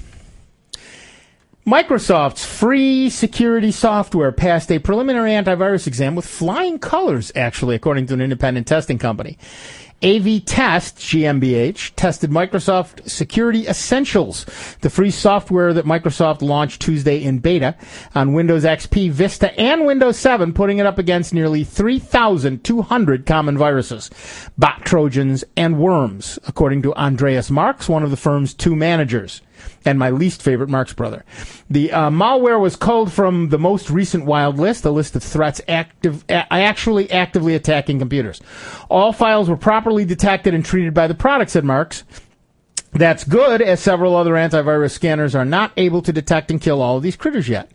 Microsoft's free security software passed a preliminary antivirus exam with flying colors, actually, according to an independent testing company. A V Test, G M B H, tested Microsoft Security Essentials, the free software that Microsoft launched Tuesday in beta on Windows X P, Vista, and Windows seven, putting it up against nearly three thousand two hundred common viruses, bot trojans, and worms, according to Andreas Marks, one of the firm's two managers. And my least favorite Marx brother. The uh, malware was culled from the most recent wild list, a list of threats active, a- actually actively attacking computers. All files were properly detected and treated by the product, said Marx. That's good, as several other antivirus scanners are not able to detect and kill all of these critters yet.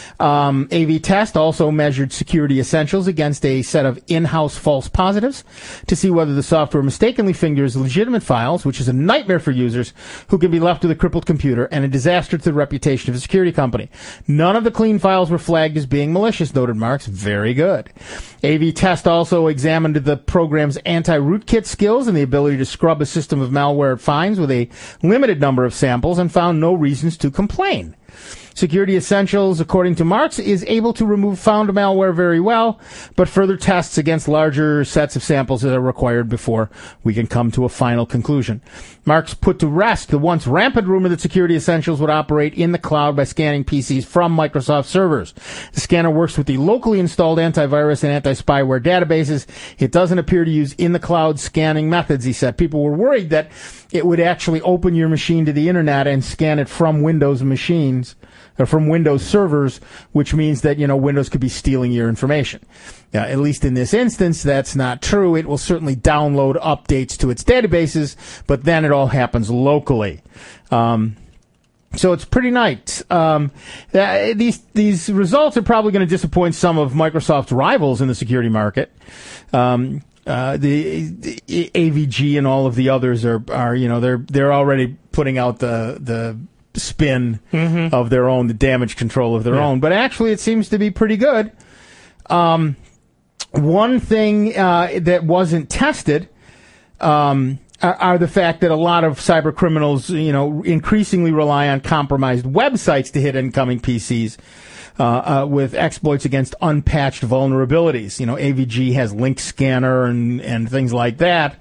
Um, A V Test also measured Security Essentials against a set of in-house false positives to see whether the software mistakenly fingers legitimate files, which is a nightmare for users who can be left with a crippled computer and a disaster to the reputation of a security company. None of the clean files were flagged as being malicious, noted Marks. Very good. A V Test also examined the program's anti-rootkit skills and the ability to scrub a system of malware it finds with a limited number of samples and found no reasons to complain. Security Essentials, according to Marks, is able to remove found malware very well, but further tests against larger sets of samples are required before we can come to a final conclusion. Marks put to rest the once rampant rumor that Security Essentials would operate in the cloud by scanning P Cs from Microsoft servers. The scanner works with the locally installed antivirus and anti-spyware databases. It doesn't appear to use in-the-cloud scanning methods, he said. People were worried that it would actually open your machine to the internet and scan it from Windows machines, or from Windows servers, which means that, you know, Windows could be stealing your information. Now, at least in this instance, that's not true. It will certainly download updates to its databases, but then it all happens locally. Um, so it's pretty nice. Um, uh, these these results are probably going to disappoint some of Microsoft's rivals in the security market. Um, uh, the, the A V G and all of the others are, are you know, they're they're already putting out the the spin Mm-hmm. of their own, the damage control of their Yeah. own. But actually, it seems to be pretty good. Um, one thing uh, that wasn't tested um, are, are the fact that a lot of cyber criminals, you know, increasingly rely on compromised websites to hit incoming P Cs. uh, uh, with exploits against unpatched vulnerabilities. You know, A V G has Link Scanner and, and things like that,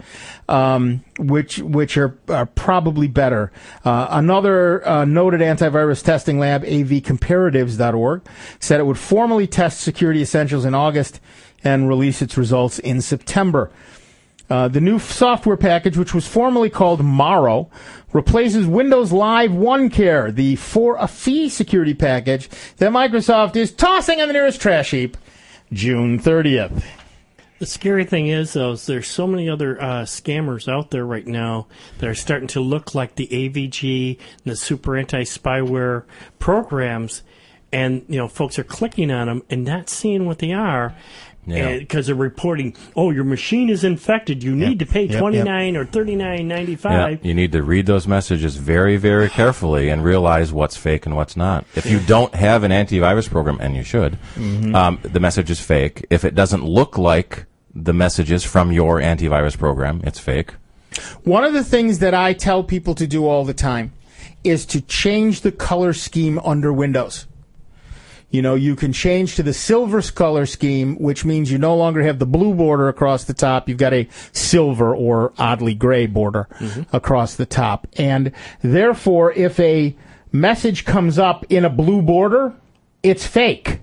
um, which which are, are probably better. Uh, another uh, noted antivirus testing lab, A V comparatives dot org, said it would formally test Security Essentials in August and release its results in September. Uh, the new software package, which was formerly called Morrow, replaces Windows Live OneCare, the for-a-fee security package that Microsoft is tossing in the nearest trash heap June thirtieth. The scary thing is, though, is there's so many other uh, scammers out there right now that are starting to look like the A V G and the super anti-spyware programs, and you know, folks are clicking on them and not seeing what they are. Yeah. Because they're reporting, oh, your machine is infected. You need Yep. to pay Yep, twenty-nine or thirty-nine ninety-five. Yeah, you need to read those messages very, very carefully and realize what's fake and what's not. If you don't have an antivirus program, and you should, Mhm. um, the message is fake. If it doesn't look like the messages from your antivirus program, it's fake. One of the things that I tell people to do all the time is to change the color scheme under Windows. You know, you can change to the silver color scheme, which means you no longer have the blue border across the top. You've got a silver or oddly gray border Mm-hmm. across the top. And therefore, if a message comes up in a blue border, it's fake.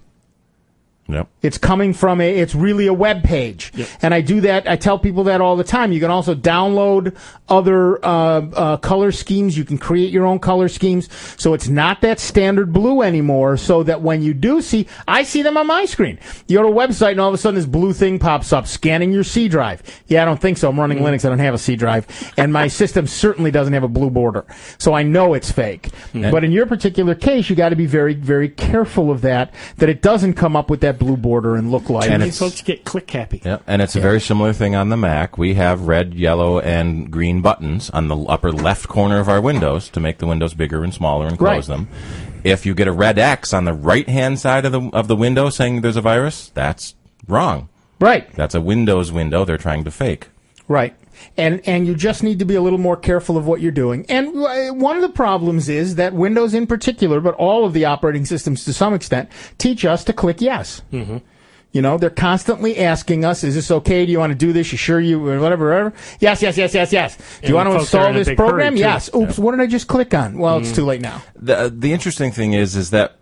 Yep. It's coming from a, it's really a web page. Yep. And I do that, I tell people that all the time. You can also download other, uh, uh, color schemes. You can create your own color schemes. So it's not that standard blue anymore, so that when you do see, I see them on my screen. You go to a website and all of a sudden this blue thing pops up, scanning your C drive. Yeah, I don't think so. I'm running Mm. Linux. I don't have a C drive. And my system certainly doesn't have a blue border. So I know it's fake. Mm. But in your particular case, you got to be very, very careful of that, that it doesn't come up with that blue border and look like. And Many it's- folks get click happy. Yeah, and it's a very similar thing on the Mac. We have red, yellow, and green buttons on the upper left corner of our windows to make the windows bigger and smaller and close Right. them. If you get a red X on the right-hand side of the of the window saying there's a virus, that's wrong. Right. That's a Windows window they're trying to fake. Right. And and you just need to be a little more careful of what you're doing. And uh, one of the problems is that Windows in particular, but all of the operating systems to some extent, teach us to click yes. Mm-hmm. You know, they're constantly asking us, is this okay? Do you want to do this? You sure you, or whatever, whatever? Yes, yes, yes, yes, yes. Do And you want to folks are install in a this big program? hurry, too. Yes. Oops, what did I just click on? Well, it's Mm. too late now. The the interesting thing is is that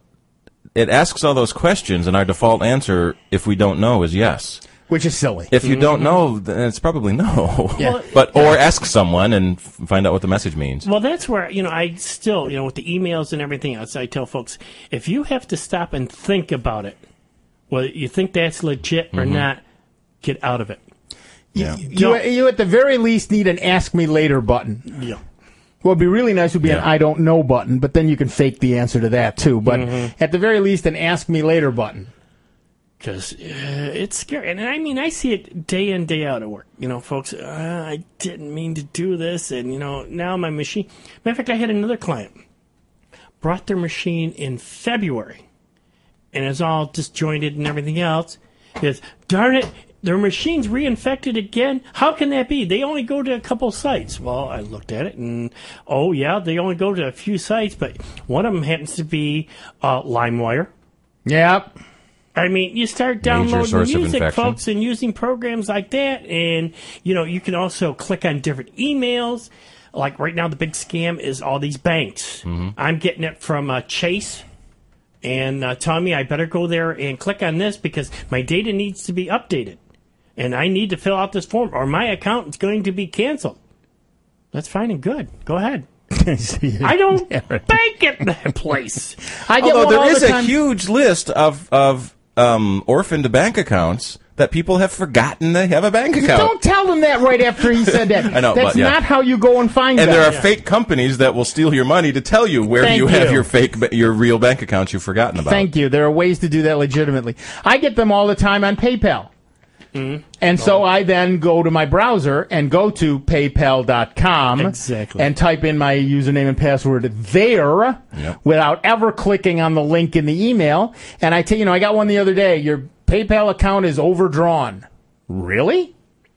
it asks all those questions, and our default answer, if we don't know, is yes. Which is silly. If you don't know, then it's probably no. Yeah. But or ask someone and f- find out what the message means. Well, that's where, you know, I still, you know, with the emails and everything else, I tell folks, if you have to stop and think about it, whether you think that's legit or Mhm. not, get out of it. Yeah. You, you at the very least need an ask me later button. Yeah. What would be really nice would be an Yeah. I don't know button, but then you can fake the answer to that too. But Mhm. at the very least, an ask me later button. Because uh, it's scary. And I mean, I see it day in, day out at work. You know, folks, uh, I didn't mean to do this. And, you know, now my machine. Matter of fact, I had another client. Brought their machine in February. And it's all disjointed and everything else. Because, darn it, their machine's reinfected again. How can that be? They only go to a couple sites. Well, I looked at it and, oh, yeah, they only go to a few sites. But one of them happens to be uh, LimeWire. Yep. I mean, you start Major downloading source of music, infection. folks, and using programs like that. And, you know, you can also click on different emails. Like right now, the big scam is all these banks. Mm-hmm. I'm getting it from uh, Chase and uh, telling me I better go there and click on this because my data needs to be updated. And I need to fill out this form or my account is going to be canceled. That's fine and good. Go ahead. I don't bank at that place. I get Although one there all is the a time. huge list of of um, orphaned bank accounts that people have forgotten they have a bank account. Don't tell them that right after he said that. I know, That's but, yeah. not how you go and find And them. there are fake companies that will steal your money to tell you where Thank you have you. your fake, ba- your real bank accounts you've forgotten about. Thank you. There are ways to do that legitimately. I get them all the time on PayPal. Mm-hmm. And so I then go to my browser and go to paypal dot com Exactly. and type in my username and password there Yep. without ever clicking on the link in the email. And I tell you know, I got one the other day. Your PayPal account is overdrawn. Really?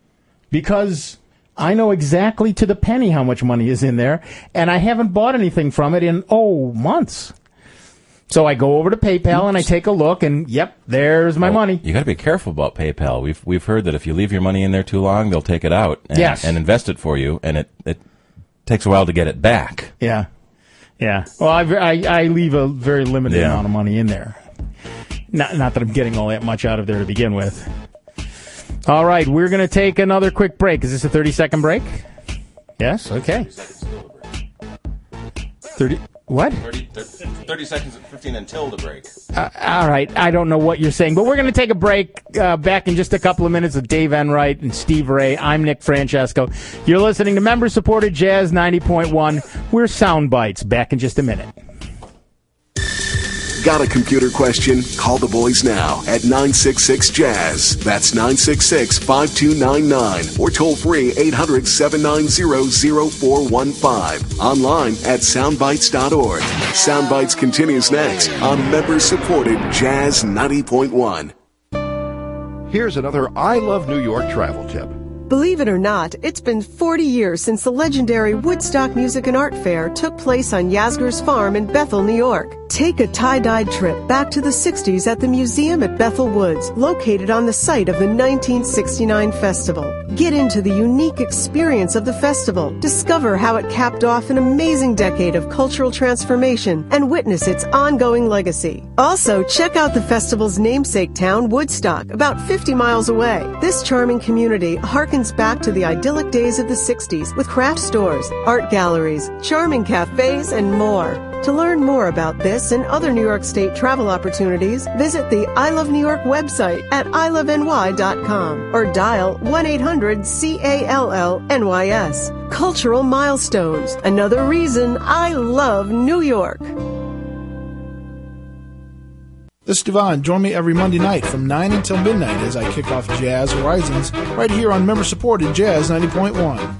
Because I know exactly to the penny how much money is in there, and I haven't bought anything from it in, oh, months. So I go over to PayPal and I take a look, and yep, there's my Well, money. You got to be careful about PayPal. We've we've heard that if you leave your money in there too long, they'll take it out and, Yes. and invest it for you, and it, it takes a while to get it back. Yeah, yeah. Well, I, I, I leave a very limited Yeah. amount of money in there. Not not that I'm getting all that much out of there to begin with. All right, we're going to take another quick break. Is this a thirty-second break? Yes? Okay. thirty What? thirty, thirty seconds, fifteen until the break. Uh, all right, I don't know what you're saying, but we're going to take a break. Uh, back in just a couple of minutes with Dave Enright and Steve Ray. I'm Nick Francesco. You're listening to member-supported Jazz ninety point one. We're Sound Bites. Back in just a minute. Got a computer question? Call the boys now at nine six six jazz. That's nine six six, five two nine nine. Or toll free eight hundred, seven nine zero, zero four one five. Online at soundbites dot org. Soundbites continues next on member-supported Jazz ninety point one. Here's another I Love New York travel tip. Believe it or not, it's been forty years since the legendary Woodstock Music and Art Fair took place on Yasgur's Farm in Bethel, New York. Take a tie-dyed trip back to the sixties at the museum at Bethel Woods, located on the site of the nineteen sixty-nine festival. Get into the unique experience of the festival, discover how it capped off an amazing decade of cultural transformation, and witness its ongoing legacy. Also, check out the festival's namesake town, Woodstock, about fifty miles away. This charming community harkens back to the idyllic days of the sixties with craft stores, art galleries, charming cafes, and more. To learn more about this and other New York State travel opportunities, visit the I Love New York website at I love N Y dot com or dial one eight hundred C A L L N Y S. Cultural milestones. Another reason I love New York. This is Devon. Join me every Monday night from nine until midnight as I kick off Jazz Horizons right here on member-supported Jazz ninety point one.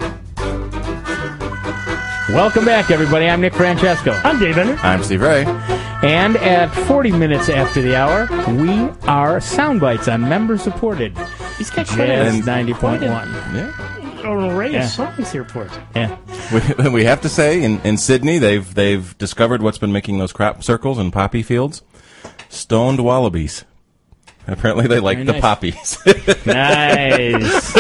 Welcome back, everybody. I'm Nick Francesco. I'm Dave Enright. I'm Steve Ray. And at forty minutes after the hour, we are Soundbites on member-supported He's got quite Jazz a- ninety point one. Yeah. An array Yeah. of songs here for us. Yeah. We, we have to say, in, in Sydney, they've they've discovered what's been making those crop circles and poppy fields. Stoned wallabies. Apparently, they like Very the nice. poppies. Nice.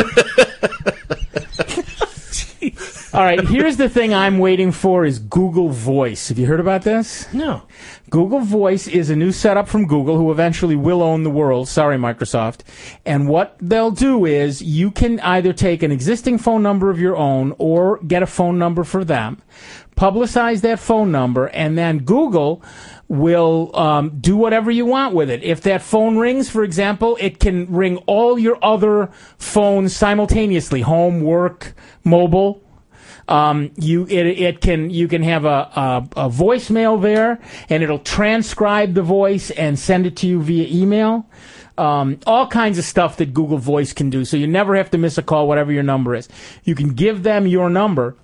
All right, here's the thing I'm waiting for is Google Voice. Have you heard about this? No. Google Voice is a new setup from Google, who eventually will own the world. Sorry, Microsoft. And what they'll do is you can either take an existing phone number of your own or get a phone number for them, publicize that phone number, and then Google will um, do whatever you want with it. If that phone rings, for example, it can ring all your other phones simultaneously, home, work, mobile. Um, you it it can you can have a, a a voicemail there, and it'll transcribe the voice and send it to you via email. Um, all kinds of stuff that Google Voice can do, so you never have to miss a call, whatever your number is. You can give them your number.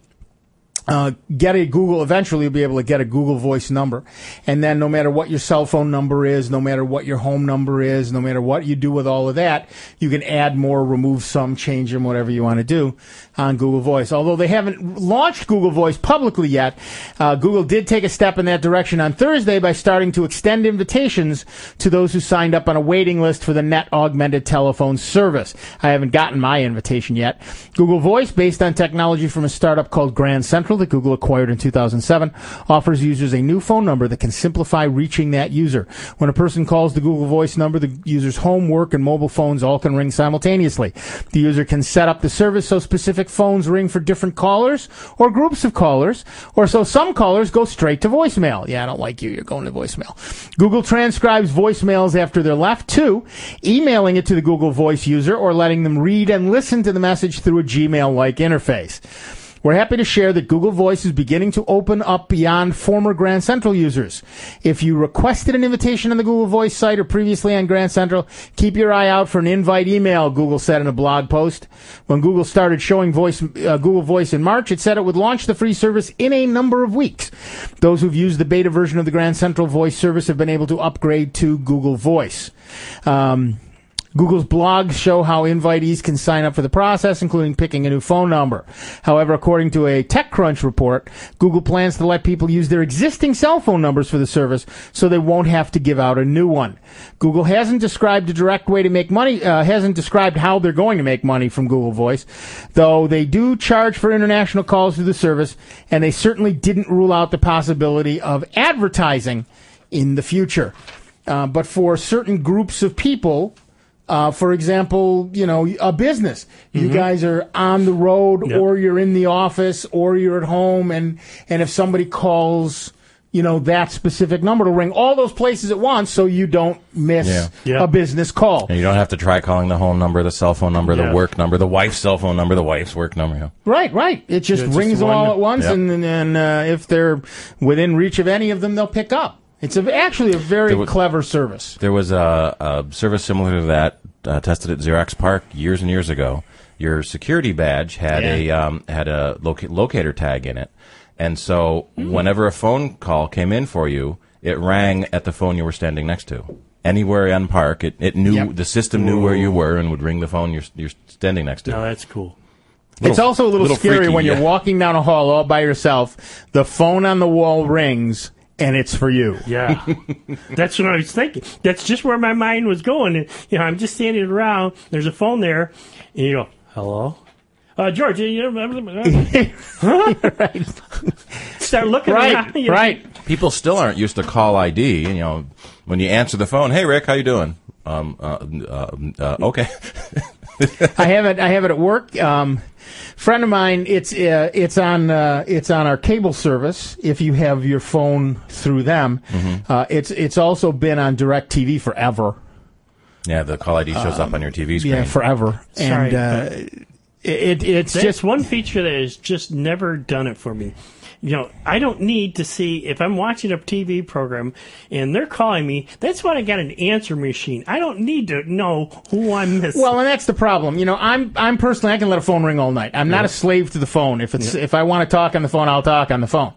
Uh, get a Google, eventually you'll be able to get a Google Voice number. And then no matter what your cell phone number is, no matter what your home number is, no matter what you do with all of that, you can add more, remove some, change them, whatever you want to do on Google Voice. Although they haven't launched Google Voice publicly yet, uh, Google did take a step in that direction on Thursday by starting to extend invitations to those who signed up on a waiting list for the Net Augmented Telephone service. I haven't gotten my invitation yet. Google Voice, based on technology from a startup called Grand Central that Google acquired in two thousand seven, offers users a new phone number that can simplify reaching that user. When a person calls the Google Voice number, the user's home, work, and mobile phones all can ring simultaneously. The user can set up the service so specific phones ring for different callers or groups of callers, or so some callers go straight to voicemail. Yeah, I don't like you. You're going to voicemail. Google transcribes voicemails after they're left, too, emailing it to the Google Voice user or letting them read and listen to the message through a Gmail-like interface. We're happy to share that Google Voice is beginning to open up beyond former Grand Central users. If you requested an invitation on the Google Voice site or previously on Grand Central, keep your eye out for an invite email, Google said in a blog post. When Google started showing voice, uh, Google Voice in March, it said it would launch the free service in a number of weeks. Those who've used the beta version of the Grand Central Voice service have been able to upgrade to Google Voice. Um... Google's blogs show how invitees can sign up for the process, including picking a new phone number. However, according to a TechCrunch report, Google plans to let people use their existing cell phone numbers for the service so they won't have to give out a new one. Google hasn't described a direct way to make money, uh, hasn't described how they're going to make money from Google Voice, though they do charge for international calls through the service, and they certainly didn't rule out the possibility of advertising in the future. Uh, but for certain groups of people, Uh, for example, you know, a business. You Mm-hmm. guys are on the road, Yep. or you're in the office, or you're at home, and, and if somebody calls, you know, that specific number to ring all those places at once so you don't miss Yeah. Yeah. a business call. And you don't have to try calling the home number, the cell phone number, Yeah. the work number, the wife's cell phone number, the wife's work number. Yeah. Right, right. It just Yeah, it's rings just them one- all at once, Yep. and, and uh, if they're within reach of any of them, they'll pick up. It's a, actually a very There wa- clever service. There was a, a service similar to that uh, tested at Xerox PARC years and years ago. Your security badge had Yeah. a um, had a loca- locator tag in it, and so whenever a phone call came in for you, it rang at the phone you were standing next to. Anywhere on Park, it, it knew Yep. the system knew where you were and would ring the phone you're you're standing next to. No, that's cool. It's Little- also a little, little scary freaky, when you're yeah. walking down a hall all by yourself, the phone on the wall rings, and it's for you. Yeah, that's what I was thinking. That's just where my mind was going. And, you know, I'm just standing around. There's a phone there, and you go, "Hello, uh, George." You know, huh? Right. Start looking Right, around. you know. right. People still aren't used to call I D. You know, when you answer the phone, "Hey Rick, how you doing?" Um, uh, uh, uh, okay. I have it. I have it at work. Um, friend of mine. It's uh, it's on uh, it's on our cable service. If you have your phone through them, Mm-hmm. uh, it's it's also been on DirecTV forever. Yeah, the call I D shows up on your T V screen. Yeah, forever. Sorry, and uh, it, it it's That's just one feature that has just never done it for me. You know, I don't need to see if I'm watching a T V program and they're calling me. That's why I got an answer machine. I don't need to know who I'm missing. Well, and that's the problem. You know, I'm I'm personally I can let a phone ring all night. I'm not Yeah. a slave to the phone. If it's Yeah. if I want to talk on the phone, I'll talk on the phone.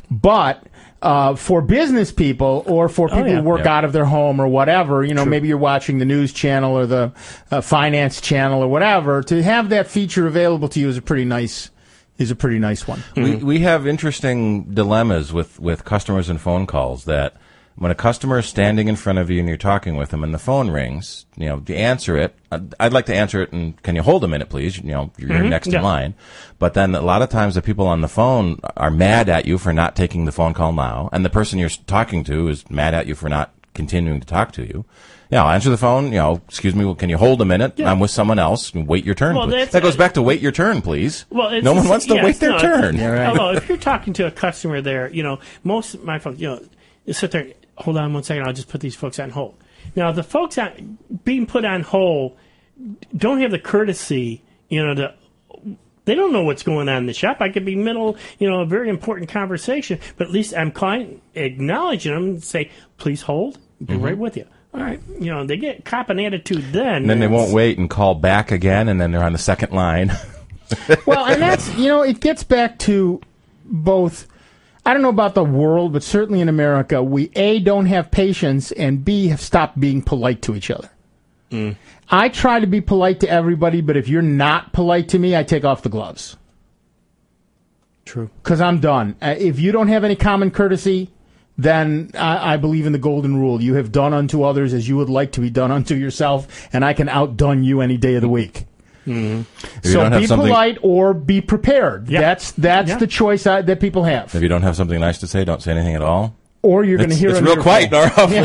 But uh, for business people or for people yeah. who work Yeah. out of their home or whatever, you know, maybe you're watching the news channel or the uh, finance channel or whatever, to have that feature available to you is a pretty nice is a pretty nice one. We we have interesting dilemmas with, with customers and phone calls that when a customer is standing in front of you and you're talking with them and the phone rings, you know, you answer it. I'd- I'd like to answer it and can you hold a minute, please? You know, you're Mhm, next yeah. in line. But then a lot of times the people on the phone are mad at you for not taking the phone call now, and the person you're talking to is mad at you for not continuing to talk to you. Yeah, I'll answer the phone. You know, excuse me. Well, can you hold a minute? Yeah. I'm with someone else. Wait your turn. Well, please. that's- That goes back to wait your turn, please. Well, it's no one the- wants to yes, wait their no, turn. it's- Although, if you're talking to a customer there, you know, most of my folks, you know, you sit there, hold on one second, I'll just put these folks on hold. Now, the folks on, being put on hold don't have the courtesy, you know, to, they don't know what's going on in the shop. I could be middle, you know, a very important conversation, but at least I'm calling, acknowledging them and say, please hold, be Mhm. right with you. All right, you know, they get cop an attitude then. And then they won't wait and call back again, and then they're on the second line. Well, and that's, you know, it gets back to both, I don't know about the world, but certainly in America, we A, don't have patience, and B, have stopped being polite to each other. Mm. I try to be polite to everybody, but if you're not polite to me, I take off the gloves. True. Because I'm done. Uh, if you don't have any common courtesy, then I, I believe in the golden rule. You have done unto others as you would like to be done unto yourself, and I can outdone you any day of the week. Mm-hmm. If you So don't have be something- polite or be prepared. Yeah. That's that's Yeah. the choice I, that people have. If you don't have something nice to say, don't say anything at all. Or you're going to It's- hear it's a real miracle. quiet in our office.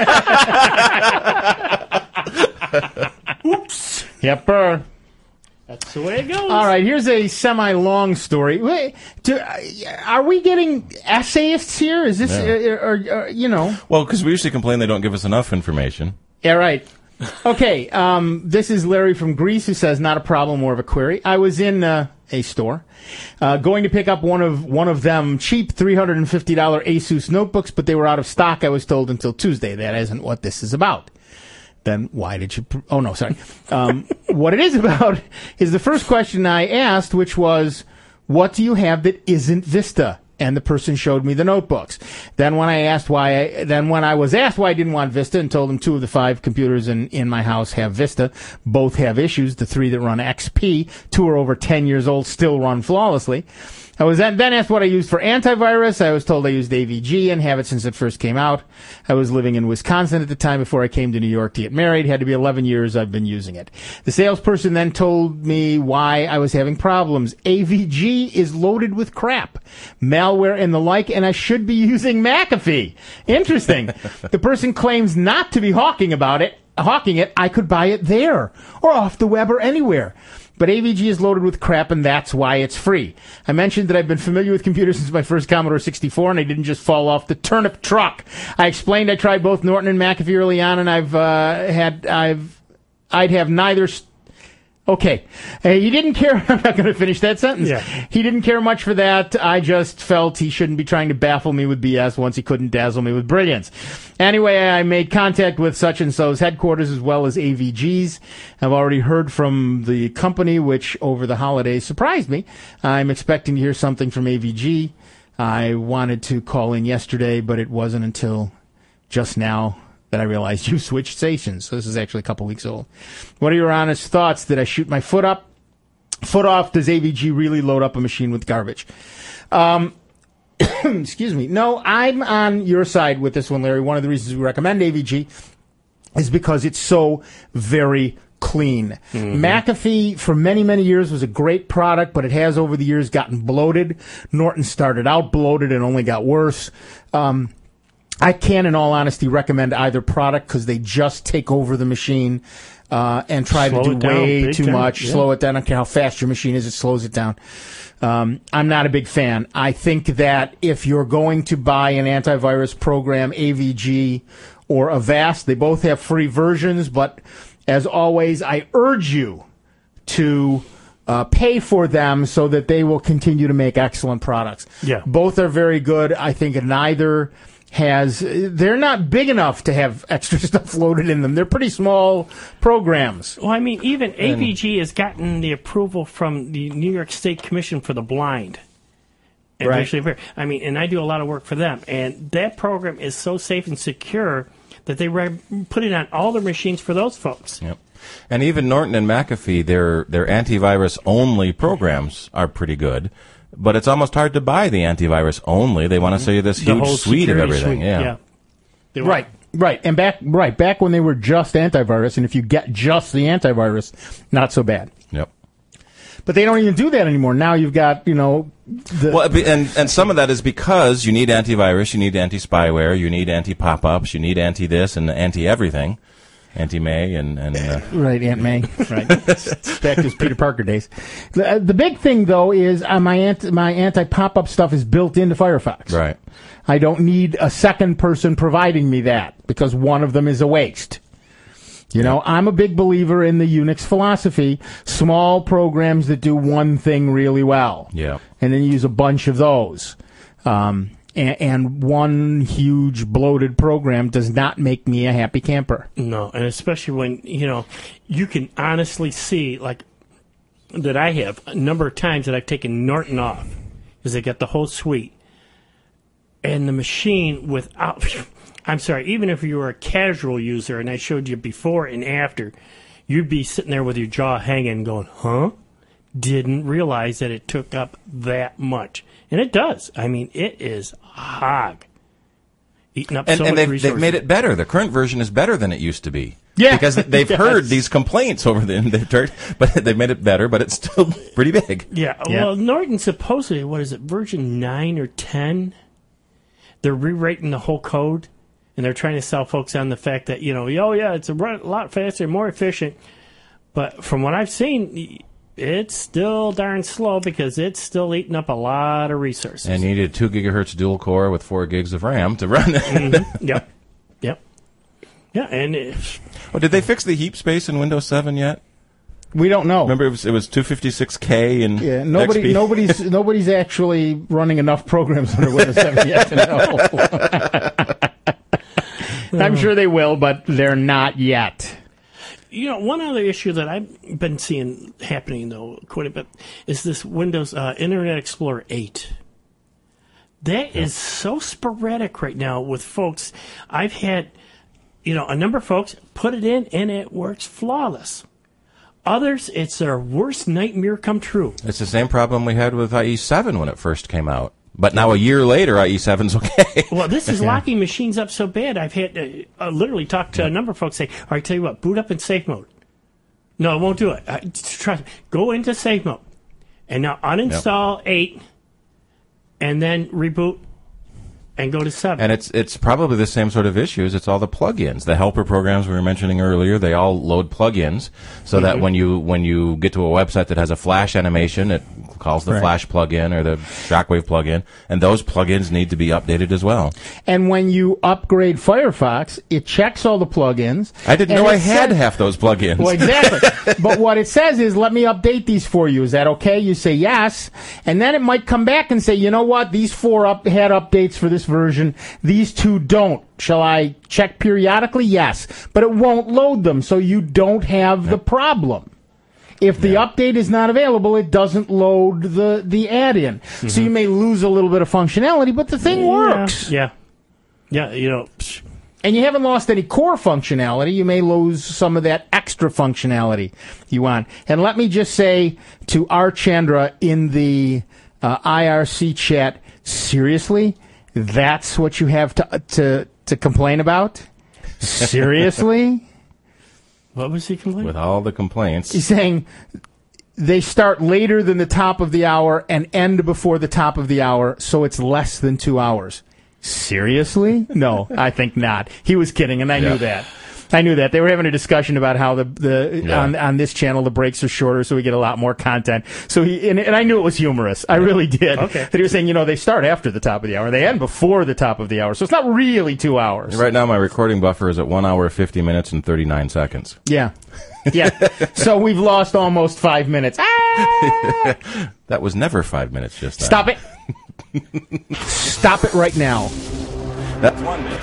Oops. Yep. That's the way it goes. All right, here's a semi-long story. Wait, do, uh, are we getting essayists here? Is this, Yeah. uh, or, or, you know? Well, because we usually complain they don't give us enough information. Yeah, right. Okay, um, this is Larry from Greece who says, not a problem, more of a query. I was in uh, a store uh, going to pick up one of one of them cheap three hundred fifty dollars Asus notebooks, but they were out of stock, I was told, until Tuesday. That isn't what this is about. Then why did you... Pr- oh, no, sorry. Um, what it is about is the first question I asked, which was, what do you have that isn't Vista? and the person showed me the notebooks. Then when I asked why, I, then when I was asked why I didn't want Vista, and told them two of the five computers in, in my house have Vista, both have issues. The three that run X P, two are over ten years old, still run flawlessly. I was then asked what I used for antivirus. I was told I used A V G and have it since it first came out. I was living in Wisconsin at the time before I came to New York to get married. Had to be eleven years I've been using it. The salesperson then told me why I was having problems. A V G is loaded with crap, malware and the like, and I should be using McAfee. Interesting. The person claims not to be hawking about it, hawking it. I could buy it there or off the web or anywhere. But A V G is loaded with crap, and that's why it's free. I mentioned that I've been familiar with computers since my first Commodore sixty-four, and I didn't just fall off the turnip truck. I explained I tried both Norton and McAfee early on, and I've uh, had I've I'd have neither. St- Okay. Hey, he didn't care. I'm not going to finish that sentence. Yeah. He didn't care much for that. I just felt he shouldn't be trying to baffle me with B S once he couldn't dazzle me with brilliance. Anyway, I made contact with such and so's headquarters as well as A V G's. I've already heard from the company, which over the holidays surprised me. I'm expecting to hear something from A V G. I wanted to call in yesterday, but it wasn't until just now that I realized you switched stations. So this is actually a couple weeks old. What are your honest thoughts? Did I shoot my foot up? Foot off? Does A V G really load up a machine with garbage? Um, excuse me. No, I'm on your side with this one, Larry. One of the reasons we recommend A V G is because it's so very clean. Mm-hmm. McAfee, for many, many years, was a great product, but it has over the years gotten bloated. Norton started out bloated and only got worse. Um, I can, in all honesty, recommend either product because they just take over the machine uh, and try Slow to do it down, way big too time, much. yeah. Slow it down. I don't care how fast your machine is, it slows it down. Um, I'm not a big fan. I think that if you're going to buy an antivirus program, A V G or Avast, they both have free versions, but as always, I urge you to uh, pay for them so that they will continue to make excellent products. Yeah. Both are very good. I think neither has, they're not big enough to have extra stuff loaded in them. They're pretty small programs. Well, I mean, even A V G has gotten the approval from the New York State Commission for the Blind. And Right. visually impaired. I mean, and I do a lot of work for them. And that program is so safe and secure that they re- put it on all their machines for those folks. Yep. And even Norton and McAfee, their their antivirus only programs are pretty good. But it's almost hard to buy the antivirus only. They want to sell you this The huge whole suite of security everything. suite, Yeah. yeah. Right, right. And back right, back when they were just antivirus, and if you get just the antivirus, not so bad. Yep. But they don't even do that anymore. Now you've got, you know, the Well, be- and and some of that is because you need antivirus, you need anti-spyware, you need anti-pop-ups, you need anti-this and anti-everything. Anti-May and... and uh, Right, Aunt May. Right. Back to his Peter Parker days. The, uh, the big thing, though, is uh, my anti, my anti-pop-up stuff is built into Firefox. Right. I don't need a second person providing me that because one of them is a waste. You know, I'm a big believer in the Unix philosophy. Small programs that do one thing really well. Yeah. And then you use a bunch of those. Um, and, and one huge bloated program does not make me a happy camper. No, and especially when, you know, you can honestly see, like, that I have a number of times that I've taken Norton off because they got the whole suite. And the machine without, I'm sorry, even if you were a casual user and I showed you before and after, you'd be sitting there with your jaw hanging going, huh? Didn't realize that it took up that much. And it does. I mean, it is hog. Eating up and so and much they've, resources. they've made it better. The current version is better than it used to be. Yeah. Because they've Yes. heard these complaints over the... They've heard, but they've made it better, but it's still pretty big. Yeah, Yeah. well, Norton supposedly, what is it, version nine or ten? They're rewriting the whole code, and they're trying to sell folks on the fact that, you know, oh, yeah, it's a run- lot faster, more efficient. But from what I've seen, it's still darn slow because it's still eating up a lot of resources. And you needed two gigahertz dual core with four gigs of RAM to run it. Mhm. Yep. Yep. Yeah, and it, Oh, did they fix the heap space in Windows seven yet? We don't know. Remember, it was it was two fifty-six K and Yeah, nobody, X P? nobody's, nobody's actually running enough programs under Windows seven yet to know. I'm sure they will, but they're not yet. you know, one other issue that I've been seeing happening, though, quite a bit, is this Windows uh, Internet Explorer eight. That is so sporadic right now with folks. I've had, you know, a number of folks put it in and it works flawless. Others, it's their worst nightmare come true. It's the same problem we had with I E seven when it first came out. But now a year later, I E seven's okay. Well, this is Yeah. locking machines up so bad. I've had to uh, literally talk to a number of folks say, all right, tell you what, boot up in safe mode. No, it won't do it. Uh, trust me. Go into safe mode. And now uninstall eight and then reboot and go to seven. And it's it's probably the same sort of issues. It's all the plugins, the helper programs we were mentioning earlier. They all load plugins so Mm-hmm. that when you when you get to a website that has a Flash animation, it calls the Right. Flash plugin or the Shockwave plugin, and those plugins need to be updated as well. And when you upgrade Firefox, it checks all the plugins. I didn't and know I it had says- half those plugins. Well, exactly. But what it says is, let me update these for you. Is that okay? You say yes. And then it might come back and say, you know what? These four up- had updates for this version. These two don't. Shall I check periodically? Yes. But it won't load them, so you don't have the problem. If the update is not available, it doesn't load the, the add-in. So you may lose a little bit of functionality, but the thing works. Yeah. Yeah, you know. psh. And you haven't lost any core functionality. You may lose some of that extra functionality you want. And let me just say to R. Chandra in the uh, I R C chat, seriously? That's what you have to to, to complain about? Seriously? What was he complaining? With all the complaints. He's saying they start later than the top of the hour and end before the top of the hour, so it's less than two hours. Seriously? No, I think not. He was kidding, and I Yeah. knew that. I knew that. They were having a discussion about how the, the Yeah. on, on this channel the breaks are shorter, so we get a lot more content. So he and, and I knew it was humorous. I really did. Okay. That he was saying, you know, they start after the top of the hour, they end before the top of the hour, so it's not really two hours. Right now, my recording buffer is at one hour, fifty minutes, and thirty-nine seconds. Yeah. Yeah. So we've lost almost five minutes. Ah! That was never five minutes just then. Stop it. Stop it right now. That's one minute.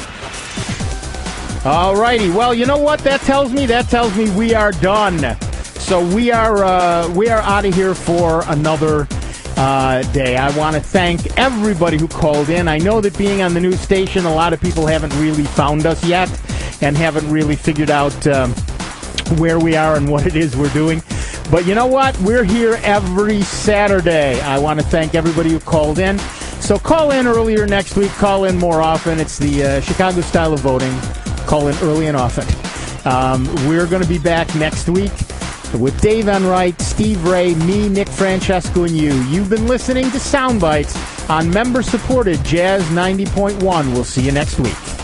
All righty. Well, you know what that tells me? That tells me we are done. So we are uh, we are out of here for another uh, day. I want to thank everybody who called in. I know that being on the news station, a lot of people haven't really found us yet and haven't really figured out um, where we are and what it is we're doing. But you know what? We're here every Saturday. I want to thank everybody who called in. So call in earlier next week. Call in more often. It's the uh, Chicago style of voting. Call in early and often. Um, we're going to be back next week with Dave Enright, Steve Ray, me, Nick Francesco, and you. You've been listening to Soundbites on member-supported Jazz ninety point one. We'll see you next week.